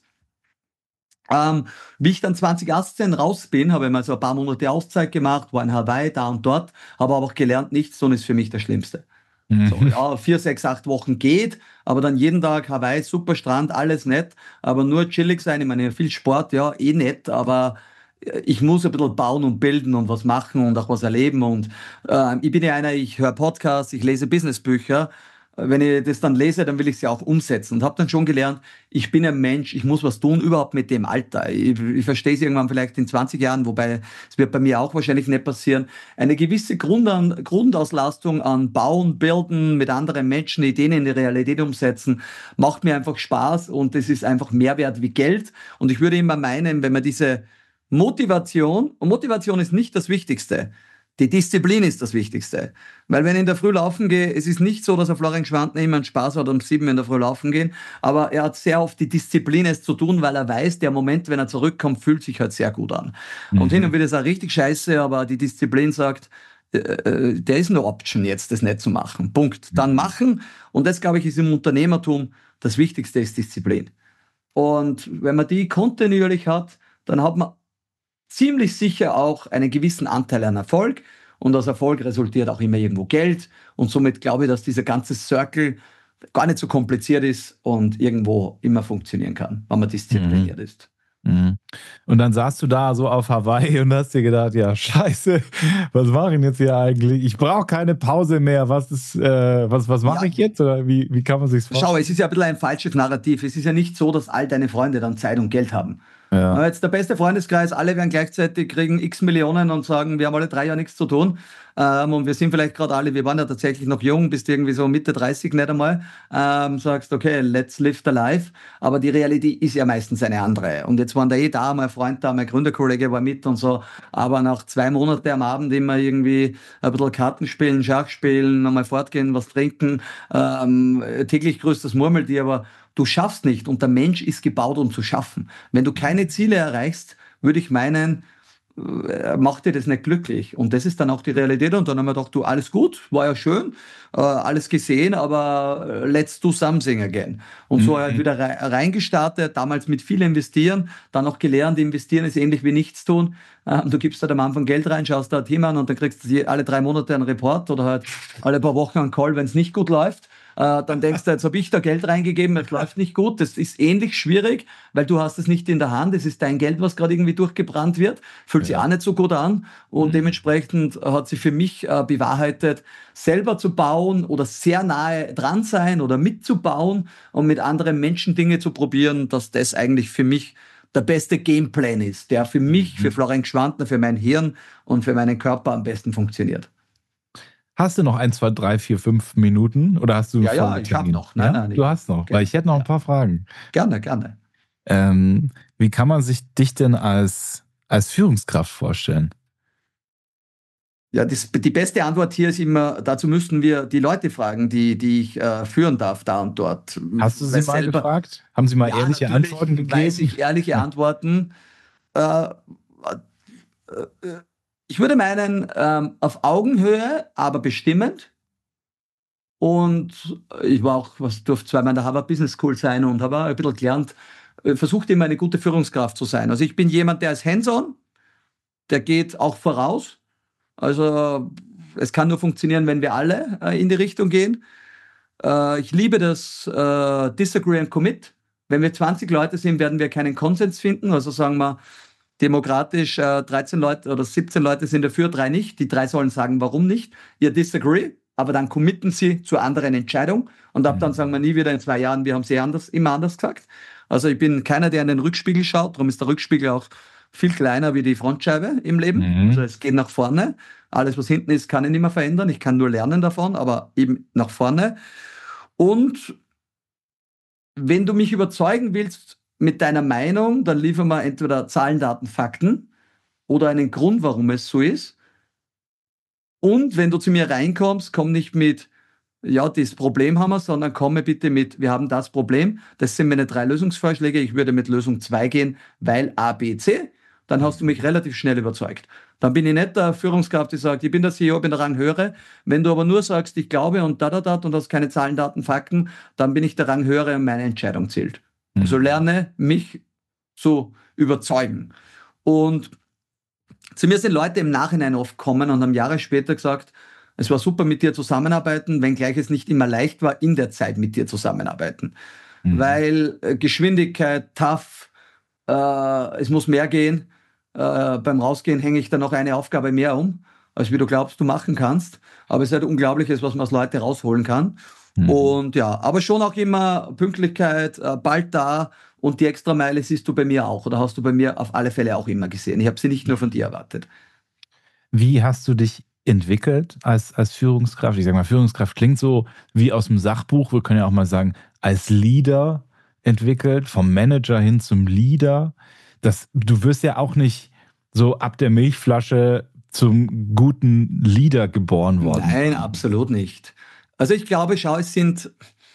Wie ich dann 2018 raus bin, habe ich mal so ein paar Monate Auszeit gemacht, war in Hawaii, da und dort, habe aber auch gelernt, nichts tun ist für mich das Schlimmste. So, ja, 4, 6, 8 Wochen geht, aber dann jeden Tag Hawaii, super Strand, alles nett, aber nur chillig sein, ich meine, viel Sport, ja, eh nett, aber ich muss ein bisschen bauen und bilden und was machen und auch was erleben und ich bin ja einer, ich höre Podcasts, ich lese Businessbücher. Wenn ich das dann lese, dann will ich es ja auch umsetzen und habe dann schon gelernt, ich bin ein Mensch, ich muss was tun, überhaupt mit dem Alter. Ich verstehe es irgendwann vielleicht in 20 Jahren, wobei es wird bei mir auch wahrscheinlich nicht passieren. Eine gewisse Grundauslastung an Bauen, Bilden, mit anderen Menschen Ideen in die Realität umsetzen, macht mir einfach Spaß und es ist einfach Mehrwert wie Geld. Und ich würde immer meinen, wenn man diese und Motivation ist nicht das Wichtigste. Die Disziplin ist das Wichtigste. Weil wenn ich in der Früh laufen gehe, es ist nicht so, dass ein Florian Schwantner immer einen Spaß hat, um 7 in der Früh laufen gehen, aber er hat sehr oft die Disziplin, es zu tun, weil er weiß, der Moment, wenn er zurückkommt, fühlt sich halt sehr gut an. Und hin und wieder ist er richtig scheiße, aber die Disziplin sagt, there is no option jetzt, das nicht zu machen. Punkt. Dann machen. Und das, glaube ich, ist im Unternehmertum das Wichtigste, ist Disziplin. Und wenn man die kontinuierlich hat, dann hat man ziemlich sicher auch einen gewissen Anteil an Erfolg und aus Erfolg resultiert auch immer irgendwo Geld und somit glaube ich, dass dieser ganze Circle gar nicht so kompliziert ist und irgendwo immer funktionieren kann, wenn man diszipliniert ist. Und dann saßt du da so auf Hawaii und hast dir gedacht, ja, scheiße, was mache ich denn jetzt hier eigentlich? Ich brauche keine Pause mehr. Was mache ich jetzt? Oder wie kann man sich vorstellen? Schau, es ist ja ein bisschen ein falsches Narrativ. Es ist ja nicht so, dass all deine Freunde dann Zeit und Geld haben. Ja. Jetzt der beste Freundeskreis, alle werden gleichzeitig kriegen x Millionen und sagen, wir haben alle 3 Jahre nichts zu tun. Und wir sind vielleicht gerade alle, wir waren ja tatsächlich noch jung, bist irgendwie so Mitte 30 nicht einmal. Sagst, okay, let's live the life. Aber die Realität ist ja meistens eine andere. Und jetzt waren da da, mein Freund da, mein Gründerkollege war mit und so. Aber nach 2 Monaten am Abend immer irgendwie ein bisschen Karten spielen, Schach spielen, nochmal fortgehen, was trinken. Täglich grüßt das Murmeltier, aber du schaffst nicht und der Mensch ist gebaut, um zu schaffen. Wenn du keine Ziele erreichst, würde ich meinen, macht dir das nicht glücklich. Und das ist dann auch die Realität. Und dann haben wir gedacht, du, alles gut, war ja schön, alles gesehen, aber let's do something again. Und so halt wieder reingestartet, damals mit viel investieren, dann auch gelernt, investieren ist ähnlich wie nichts tun. Du gibst halt am Anfang Geld rein, schaust da ein Team an und dann kriegst du alle 3 Monate einen Report oder halt alle paar Wochen einen Call, wenn es nicht gut läuft. Dann denkst du, jetzt habe ich da Geld reingegeben, es läuft nicht gut. Das ist ähnlich schwierig, weil du hast es nicht in der Hand. Es ist dein Geld, was gerade irgendwie durchgebrannt wird. Fühlt sich auch nicht so gut an. Und dementsprechend hat sich für mich bewahrheitet, selber zu bauen oder sehr nahe dran sein oder mitzubauen und mit anderen Menschen Dinge zu probieren, dass das eigentlich für mich der beste Gameplan ist, der für mich, für Florian Schwantner, für mein Hirn und für meinen Körper am besten funktioniert. Hast du noch 1, 2, 3, 4, 5 Minuten? Oder hast du Ja, ich habe noch. Nein, du hast noch, weil ich hätte noch ein paar Fragen. Gerne. Wie kann man sich dich denn als Führungskraft vorstellen? Ja, die beste Antwort hier ist immer, dazu müssten wir die Leute fragen, die ich führen darf, da und dort. Hast du sie Weil mal selber, gefragt? Haben sie mal ja, ehrliche natürlich Antworten weiß gegeben? ich ehrliche Antworten. Äh, Ich würde meinen, auf Augenhöhe, aber bestimmend. Und ich war auch, was durfte zweimal in der Harvard Business School sein und habe auch ein bisschen gelernt, versucht immer eine gute Führungskraft zu sein. Also ich bin jemand, der ist hands-on, der geht auch voraus. Also es kann nur funktionieren, wenn wir alle in die Richtung gehen. Ich liebe das Disagree and Commit. Wenn wir 20 Leute sind, werden wir keinen Konsens finden. Also sagen wir demokratisch 13 Leute oder 17 Leute sind dafür, 3 nicht. Die 3 sollen sagen, warum nicht. Ihr disagree, aber dann committen sie zur anderen Entscheidung. Und ab dann sagen wir nie wieder in 2 Jahren, wir haben sie immer anders gesagt. Also ich bin keiner, der in den Rückspiegel schaut. Darum ist der Rückspiegel auch viel kleiner wie die Frontscheibe im Leben. Also Mhm. es geht nach vorne. Alles, was hinten ist, kann ich nicht mehr verändern. Ich kann nur lernen davon, aber eben nach vorne. Und wenn du mich überzeugen willst mit deiner Meinung, dann liefern wir entweder Zahlen, Daten, Fakten oder einen Grund, warum es so ist. Und wenn du zu mir reinkommst, komm nicht mit, ja, das Problem haben wir, sondern komme bitte mit, wir haben das Problem. Das sind meine 3 Lösungsvorschläge. Ich würde mit Lösung 2 gehen, weil A, B, C. Dann hast du mich relativ schnell überzeugt. Dann bin ich nicht der Führungskraft, die sagt, ich bin der CEO, bin der Ranghöhere. Wenn du aber nur sagst, ich glaube und da und hast keine Zahlen, Daten, Fakten, dann bin ich der Ranghöhere und meine Entscheidung zählt. Also Mhm. lerne mich zu überzeugen. Und zu mir sind Leute im Nachhinein oft gekommen und haben Jahre später gesagt, es war super mit dir zusammenarbeiten, wenngleich es nicht immer leicht war, in der Zeit mit dir zusammenarbeiten. Mhm. Weil Geschwindigkeit, tough, es muss mehr gehen. Beim Rausgehen hänge ich dann noch eine Aufgabe mehr um, als wie du glaubst, du machen kannst. Aber es ist halt Unglaubliches, was man aus Leute rausholen kann. Mhm. Und ja, aber schon auch immer Pünktlichkeit, bald da und die Extrameile siehst du bei mir auch oder hast du bei mir auf alle Fälle auch immer gesehen. Ich habe sie nicht nur von dir erwartet. Wie hast du dich entwickelt als Führungskraft? Ich sage mal, Führungskraft klingt so wie aus dem Sachbuch. Wir können ja auch mal sagen, als Leader entwickelt, vom Manager hin zum Leader. Du wirst ja auch nicht so ab der Milchflasche zum guten Leader geboren worden Nein, sein. absolut nicht. Also ich glaube, schau, es sind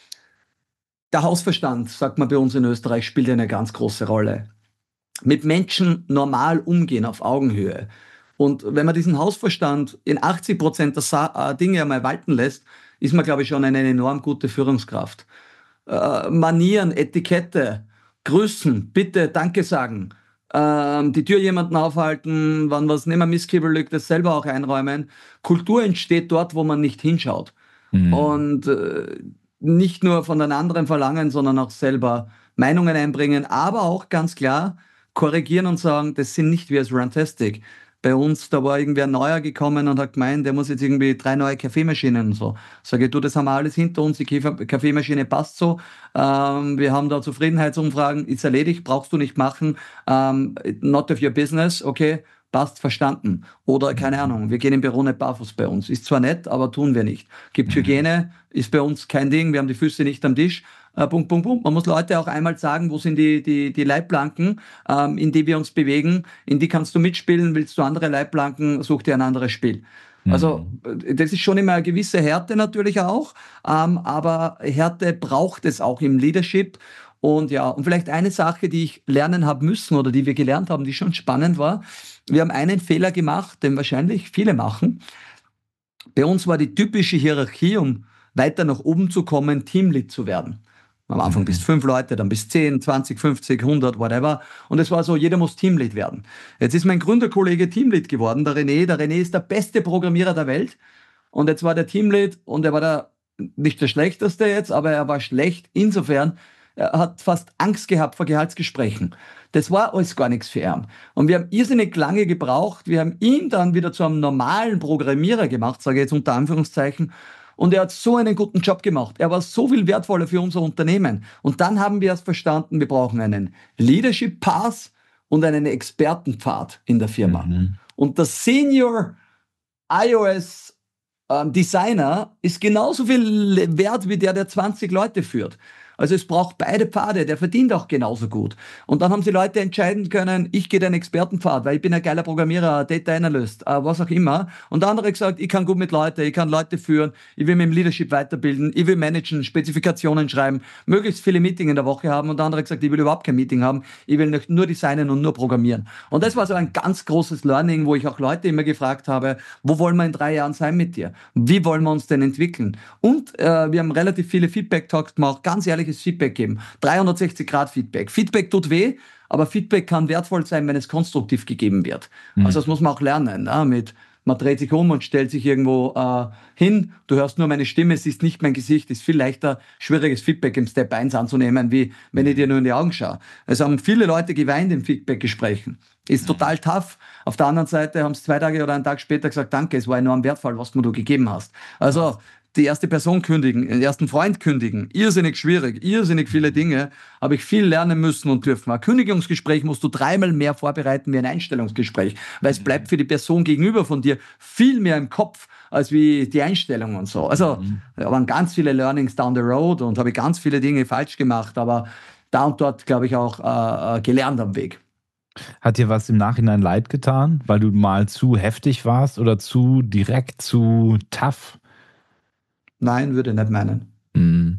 der Hausverstand, sagt man bei uns in Österreich, spielt eine ganz große Rolle. Mit Menschen normal umgehen auf Augenhöhe. Und wenn man diesen Hausverstand in 80% der Dinge einmal walten lässt, ist man, glaube ich, schon eine enorm gute Führungskraft. Manieren, Etikette, grüßen, bitte, danke sagen, die Tür jemanden aufhalten, wann was nicht mehr Misskibel liegt, das selber auch einräumen. Kultur entsteht dort, wo man nicht hinschaut. Mhm. Und nicht nur von den anderen verlangen, sondern auch selber Meinungen einbringen, aber auch ganz klar korrigieren und sagen, das sind nicht wir als Runtastic. Bei uns, da war irgendwer neuer gekommen und hat gemeint, der muss jetzt irgendwie 3 neue Kaffeemaschinen und so. Sage ich, du, das haben wir alles hinter uns, die Kaffeemaschine passt so. Wir haben da Zufriedenheitsumfragen, ist erledigt, brauchst du nicht machen. Not of your business, okay, passt, verstanden. Oder keine Mhm. Ahnung, wir gehen im Büro nicht barfuß bei uns. Ist zwar nett, aber tun wir nicht. Gibt Mhm. Hygiene, ist bei uns kein Ding, wir haben die Füße nicht am Tisch. Punkt, Punkt, Punkt. Man muss Leute auch einmal sagen, wo sind die Leitplanken, in die wir uns bewegen, in die kannst du mitspielen, willst du andere Leitplanken, such dir ein anderes Spiel. Also Mhm. das ist schon immer eine gewisse Härte natürlich auch, aber Härte braucht es auch im Leadership. Und ja, und vielleicht eine Sache, die ich lernen habe müssen oder die wir gelernt haben, die schon spannend war. Wir haben einen Fehler gemacht, den wahrscheinlich viele machen. Bei uns war die typische Hierarchie, um weiter nach oben zu kommen, Teamlead zu werden. Am Anfang bis Mhm. 5 Leute, dann bis 10, 20, 50, 100, whatever. Und es war so, jeder muss Teamlead werden. Jetzt ist mein Gründerkollege Teamlead geworden, der René. Der René ist der beste Programmierer der Welt. Und jetzt war der Teamlead und er war nicht der schlechteste jetzt, aber er war schlecht insofern, er hat fast Angst gehabt vor Gehaltsgesprächen. Das war alles gar nichts für ihn. Und wir haben irrsinnig lange gebraucht. Wir haben ihn dann wieder zu einem normalen Programmierer gemacht, sage ich jetzt unter Anführungszeichen. Und er hat so einen guten Job gemacht. Er war so viel wertvoller für unser Unternehmen. Und dann haben wir erst verstanden, wir brauchen einen Leadership Path und einen Expertenpfad in der Firma. Mhm. Und der Senior iOS Designer ist genauso viel wert wie der 20 Leute führt. Also es braucht beide Pfade, der verdient auch genauso gut. Und dann haben sie Leute entscheiden können, ich gehe den Expertenpfad, weil ich bin ein geiler Programmierer, Data Analyst, was auch immer. Und der andere gesagt, ich kann gut mit Leuten, ich kann Leute führen, ich will mich im Leadership weiterbilden, ich will managen, Spezifikationen schreiben, möglichst viele Meetings in der Woche haben. Und der andere gesagt, ich will überhaupt kein Meeting haben, ich will nur designen und nur programmieren. Und das war so ein ganz großes Learning, wo ich auch Leute immer gefragt habe, wo wollen wir in 3 Jahren sein mit dir? Wie wollen wir uns denn entwickeln? Und wir haben relativ viele Feedback-Talks gemacht, ganz ehrliches Feedback geben. 360-Grad-Feedback. Feedback tut weh, aber Feedback kann wertvoll sein, wenn es konstruktiv gegeben wird. Also das muss man auch lernen. Man dreht sich um und stellt sich irgendwo hin, du hörst nur meine Stimme, siehst nicht mein Gesicht, ist viel leichter, schwieriges Feedback im Step 1 anzunehmen, wie wenn ich dir nur in die Augen schaue. Es haben viele Leute geweint in Feedback-Gesprächen. Ist total tough. Auf der anderen Seite haben es 2 Tage oder einen Tag später gesagt, danke, es war enorm wertvoll, was mir du gegeben hast. Also die erste Person kündigen, den ersten Freund kündigen, irrsinnig schwierig, irrsinnig viele Dinge, habe ich viel lernen müssen und dürfen. Ein Kündigungsgespräch musst du 3-mal mehr vorbereiten wie ein Einstellungsgespräch, weil es bleibt für die Person gegenüber von dir viel mehr im Kopf, als wie die Einstellung und so. Also da waren ganz viele Learnings down the road und habe ich ganz viele Dinge falsch gemacht, aber da und dort, glaube ich, auch gelernt am Weg. Hat dir was im Nachhinein leid getan, weil du mal zu heftig warst oder zu direkt, zu tough? Nein, würde ich nicht meinen. Mhm.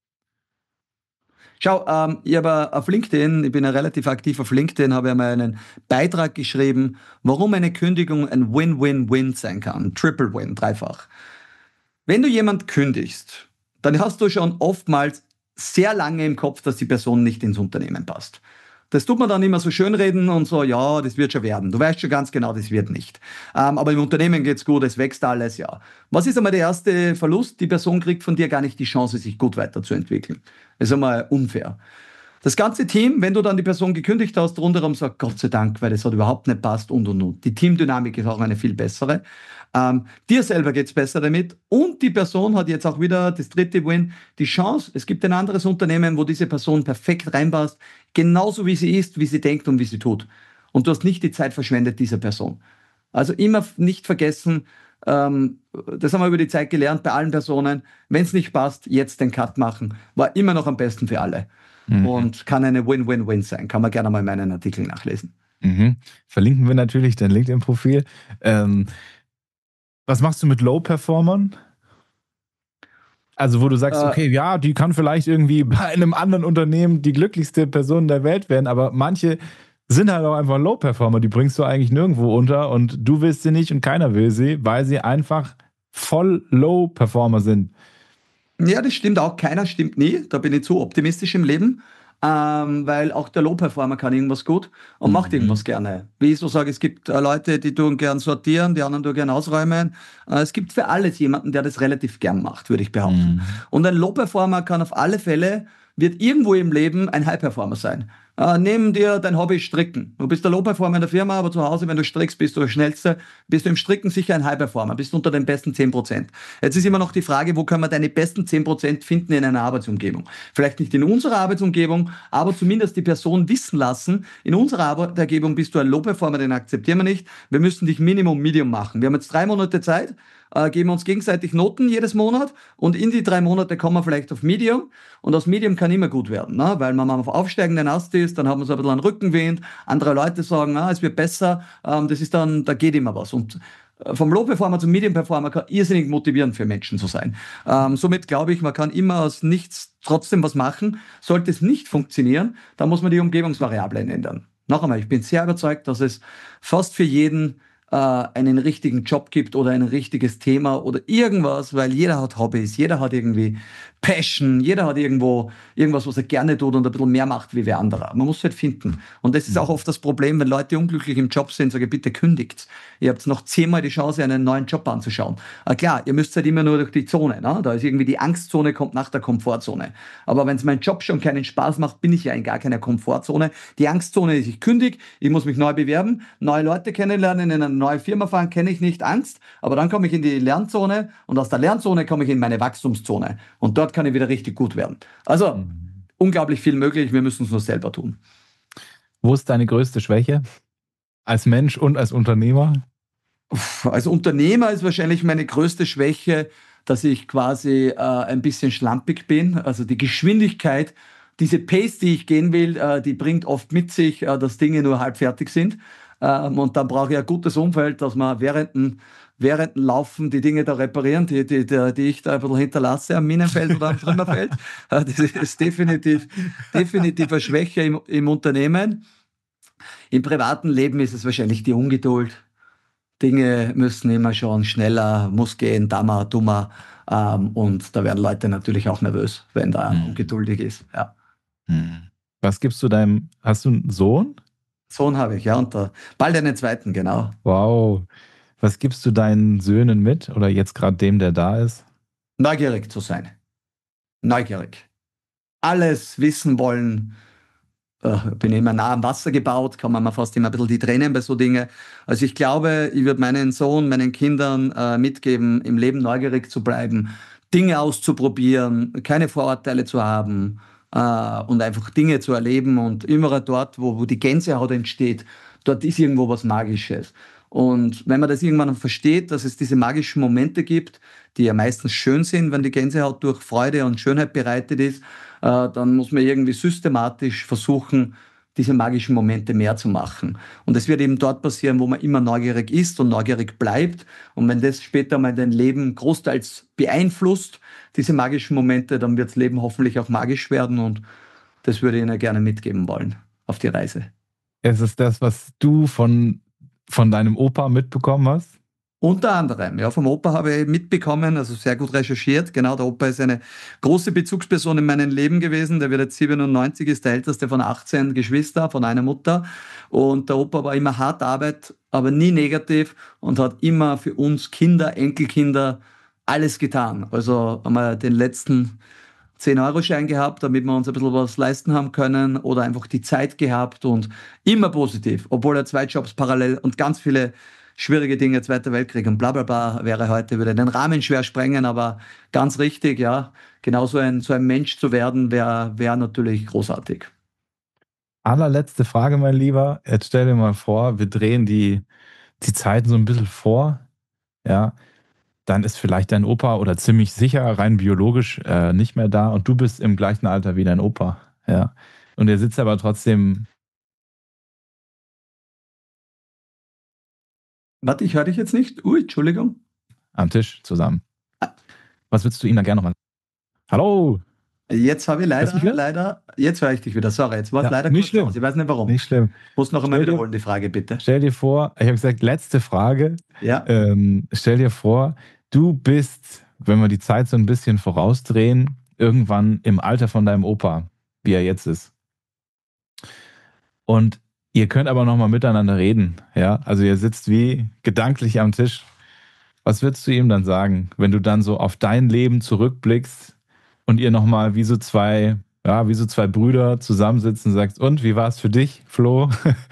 Schau, ich habe auf LinkedIn, ich bin ja relativ aktiv auf LinkedIn, habe ja mal einen Beitrag geschrieben, warum eine Kündigung ein Win-Win-Win sein kann. Triple Win, dreifach. Wenn du jemand kündigst, dann hast du schon oftmals sehr lange im Kopf, dass die Person nicht ins Unternehmen passt. Das tut man dann immer so schönreden und so, ja, das wird schon werden. Du weißt schon ganz genau, das wird nicht. Aber im Unternehmen geht's gut, es wächst alles, ja. Was ist einmal der erste Verlust? Die Person kriegt von dir gar nicht die Chance, sich gut weiterzuentwickeln. Das ist einmal unfair. Das ganze Team, wenn du dann die Person gekündigt hast, rundherum sagt, Gott sei Dank, weil das hat überhaupt nicht passt und. Die Teamdynamik ist auch eine viel bessere. Dir selber geht's besser damit und die Person hat jetzt auch wieder das dritte Win, die Chance, es gibt ein anderes Unternehmen, wo diese Person perfekt reinpasst, genauso wie sie ist, wie sie denkt und wie sie tut. Und du hast nicht die Zeit verschwendet dieser Person. Also immer nicht vergessen, das haben wir über die Zeit gelernt bei allen Personen, wenn es nicht passt, jetzt den Cut machen, war immer noch am besten für alle. Und kann eine Win-Win-Win sein. Kann man gerne mal in meinen Artikeln nachlesen. Verlinken wir natürlich dein LinkedIn-Profil. Was machst du mit Low-Performern? Also wo du sagst, okay, ja, die kann vielleicht irgendwie bei einem anderen Unternehmen die glücklichste Person der Welt werden, aber manche sind halt auch einfach Low-Performer, die bringst du eigentlich nirgendwo unter und du willst sie nicht und keiner will sie, weil sie einfach voll Low-Performer sind. Ja, das stimmt auch. Keiner stimmt nie. Da bin ich zu optimistisch im Leben. Weil auch der Low-Performer kann irgendwas gut und macht irgendwas gerne. Wie ich so sage, es gibt Leute, die tun gern sortieren, die anderen tun gern ausräumen. Es gibt für alles jemanden, der das relativ gern macht, würde ich behaupten. Und ein Low-Performer kann auf alle Fälle, wird irgendwo im Leben ein High-Performer sein. Neben dir dein Hobby Stricken. Du bist der Low-Performer in der Firma, aber zu Hause, wenn du strickst, bist du der Schnellste. Bist du im Stricken sicher ein High-Performer, bist unter den besten 10%. Jetzt ist immer noch die Frage, wo können wir deine besten 10% finden in einer Arbeitsumgebung? Vielleicht nicht in unserer Arbeitsumgebung, aber zumindest die Person wissen lassen, in unserer Arbeitsumgebung bist du ein Low-Performer, den akzeptieren wir nicht. Wir müssen dich Minimum Medium machen. Wir haben jetzt 3 Monate Zeit, geben uns gegenseitig Noten jedes Monat und in die 3 Monate kommen wir vielleicht auf Medium und aus Medium kann immer gut werden, ne? Weil man mal auf aufsteigenden Ast ist, dann haben wir so ein bisschen einen Rückenwind, andere Leute sagen, es wird besser, das ist dann, da geht immer was und vom Low-Performer zum Medium-Performer kann irrsinnig motivierend für Menschen zu sein. Somit glaube ich, man kann immer aus nichts trotzdem was machen. Sollte es nicht funktionieren, dann muss man die Umgebungsvariablen ändern. Noch einmal, ich bin sehr überzeugt, dass es fast für jeden einen richtigen Job gibt oder ein richtiges Thema oder irgendwas, weil jeder hat Hobbys, jeder hat irgendwie Passion, jeder hat irgendwo irgendwas, was er gerne tut und ein bisschen mehr macht wie wer anderer. Man muss es halt finden. Und das ist auch oft das Problem, wenn Leute unglücklich im Job sind, sage ich, bitte kündigt. Ihr habt noch 10-mal die Chance, einen neuen Job anzuschauen. Klar, ihr müsst halt immer nur durch die Zone. Ne? Da ist irgendwie die Angstzone, kommt nach der Komfortzone. Aber wenn es mein Job schon keinen Spaß macht, bin ich ja in gar keiner Komfortzone. Die Angstzone ist, ich kündige, ich muss mich neu bewerben, neue Leute kennenlernen, in eine neue Firma fahren, kenne ich nicht, Angst. Aber dann komme ich in die Lernzone und aus der Lernzone komme ich in meine Wachstumszone. Und dort kann ich wieder richtig gut werden. Also, unglaublich viel möglich, wir müssen es nur selber tun. Wo ist deine größte Schwäche? Als Mensch und als Unternehmer? Als Unternehmer ist wahrscheinlich meine größte Schwäche, dass ich quasi ein bisschen schlampig bin. Also die Geschwindigkeit, diese Pace, die ich gehen will, die bringt oft mit sich, dass Dinge nur halb fertig sind. Und dann brauche ich ein gutes Umfeld, dass man während dem Laufen die Dinge da reparieren, die ich da ein bisschen hinterlasse am Minenfeld oder am Trümmerfeld. Das ist definitiv eine Schwäche im Unternehmen. Im privaten Leben ist es wahrscheinlich die Ungeduld. Dinge müssen immer schon schneller, muss gehen, dammer, dummer. Und da werden Leute natürlich auch nervös, wenn da ungeduldig ist. Ja. Was gibst du hast du einen Sohn? Sohn habe ich, ja, und bald einen zweiten, genau. Wow. Was gibst du deinen Söhnen mit oder jetzt gerade dem, der da ist? Neugierig zu sein. Neugierig. Alles wissen wollen. Bin immer nah am Wasser gebaut, kann man mir fast immer ein bisschen die Tränen bei so Dingen. Also ich glaube, ich würde meinen Sohn, meinen Kindern mitgeben, im Leben neugierig zu bleiben, Dinge auszuprobieren, keine Vorurteile zu haben und einfach Dinge zu erleben. Und immer dort, wo die Gänsehaut entsteht, dort ist irgendwo was Magisches. Und wenn man das irgendwann versteht, dass es diese magischen Momente gibt, die ja meistens schön sind, wenn die Gänsehaut durch Freude und Schönheit bereitet ist, dann muss man irgendwie systematisch versuchen, diese magischen Momente mehr zu machen. Und es wird eben dort passieren, wo man immer neugierig ist und neugierig bleibt. Und wenn das später mal dein Leben großteils beeinflusst, diese magischen Momente, dann wird das Leben hoffentlich auch magisch werden. Und das würde ich Ihnen gerne mitgeben wollen auf die Reise. Es ist das, was du von deinem Opa mitbekommen hast? Unter anderem, ja, vom Opa habe ich mitbekommen, also sehr gut recherchiert. Genau, der Opa ist eine große Bezugsperson in meinem Leben gewesen. Der wird jetzt 97, ist der älteste von 18 Geschwistern, von einer Mutter. Und der Opa war immer hart Arbeit, aber nie negativ und hat immer für uns Kinder, Enkelkinder alles getan. Also haben wir den letzten 10-Euro-Schein gehabt, damit wir uns ein bisschen was leisten haben können oder einfach die Zeit gehabt und immer positiv, obwohl er 2 Jobs parallel und ganz viele schwierige Dinge, Zweiter Weltkrieg und bla bla bla wäre heute, würde den Rahmen schwer sprengen, aber ganz richtig, ja, genau so ein Mensch zu werden, wäre natürlich großartig. Allerletzte Frage, mein Lieber. Jetzt stell dir mal vor, wir drehen die Zeiten so ein bisschen vor, ja, dann ist vielleicht dein Opa oder ziemlich sicher rein biologisch nicht mehr da und du bist im gleichen Alter wie dein Opa, ja. Und er sitzt aber trotzdem. Warte, ich höre dich jetzt nicht. Entschuldigung. Am Tisch zusammen. Was würdest du ihm dann gerne nochmal? Hallo! Jetzt habe ich leider, jetzt höre ich dich wieder. Sorry, jetzt war es leider nicht schlimm. Aus. Ich weiß nicht warum. Nicht schlimm. Muss noch einmal wiederholen, die Frage, bitte. Stell dir vor, ich habe gesagt, letzte Frage. Ja. Stell dir vor, du bist, wenn wir die Zeit so ein bisschen vorausdrehen, irgendwann im Alter von deinem Opa, wie er jetzt ist. Und ihr könnt aber nochmal miteinander reden. Ja? Also ihr sitzt wie gedanklich am Tisch. Was würdest du ihm dann sagen, wenn du dann so auf dein Leben zurückblickst und ihr nochmal wie so zwei Brüder zusammensitzen und sagst, und wie war es für dich, Flo?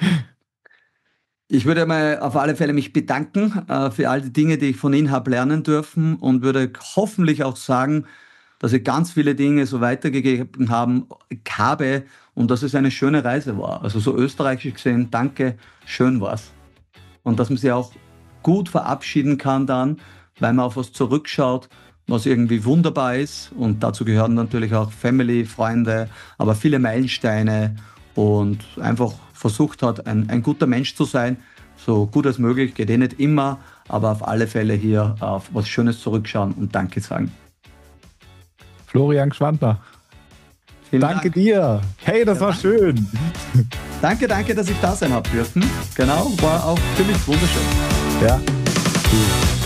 Ich würde mal auf alle Fälle mich bedanken für all die Dinge, die ich von Ihnen habe lernen dürfen und würde hoffentlich auch sagen, dass ich ganz viele Dinge so weitergegeben habe und dass es eine schöne Reise war. Also so österreichisch gesehen, danke, schön war's. Und dass man sich auch gut verabschieden kann dann, weil man auf was zurückschaut, was irgendwie wunderbar ist. Und dazu gehören natürlich auch Family, Freunde, aber viele Meilensteine und einfach versucht hat, ein guter Mensch zu sein, so gut als möglich, geht nicht immer, aber auf alle Fälle hier auf was Schönes zurückschauen und Danke sagen. Florian Gschwandner. Danke dir. Hey, das war schön. Danke, dass ich da sein habe dürfen. Genau, war auch für mich wunderschön. Ja, cool.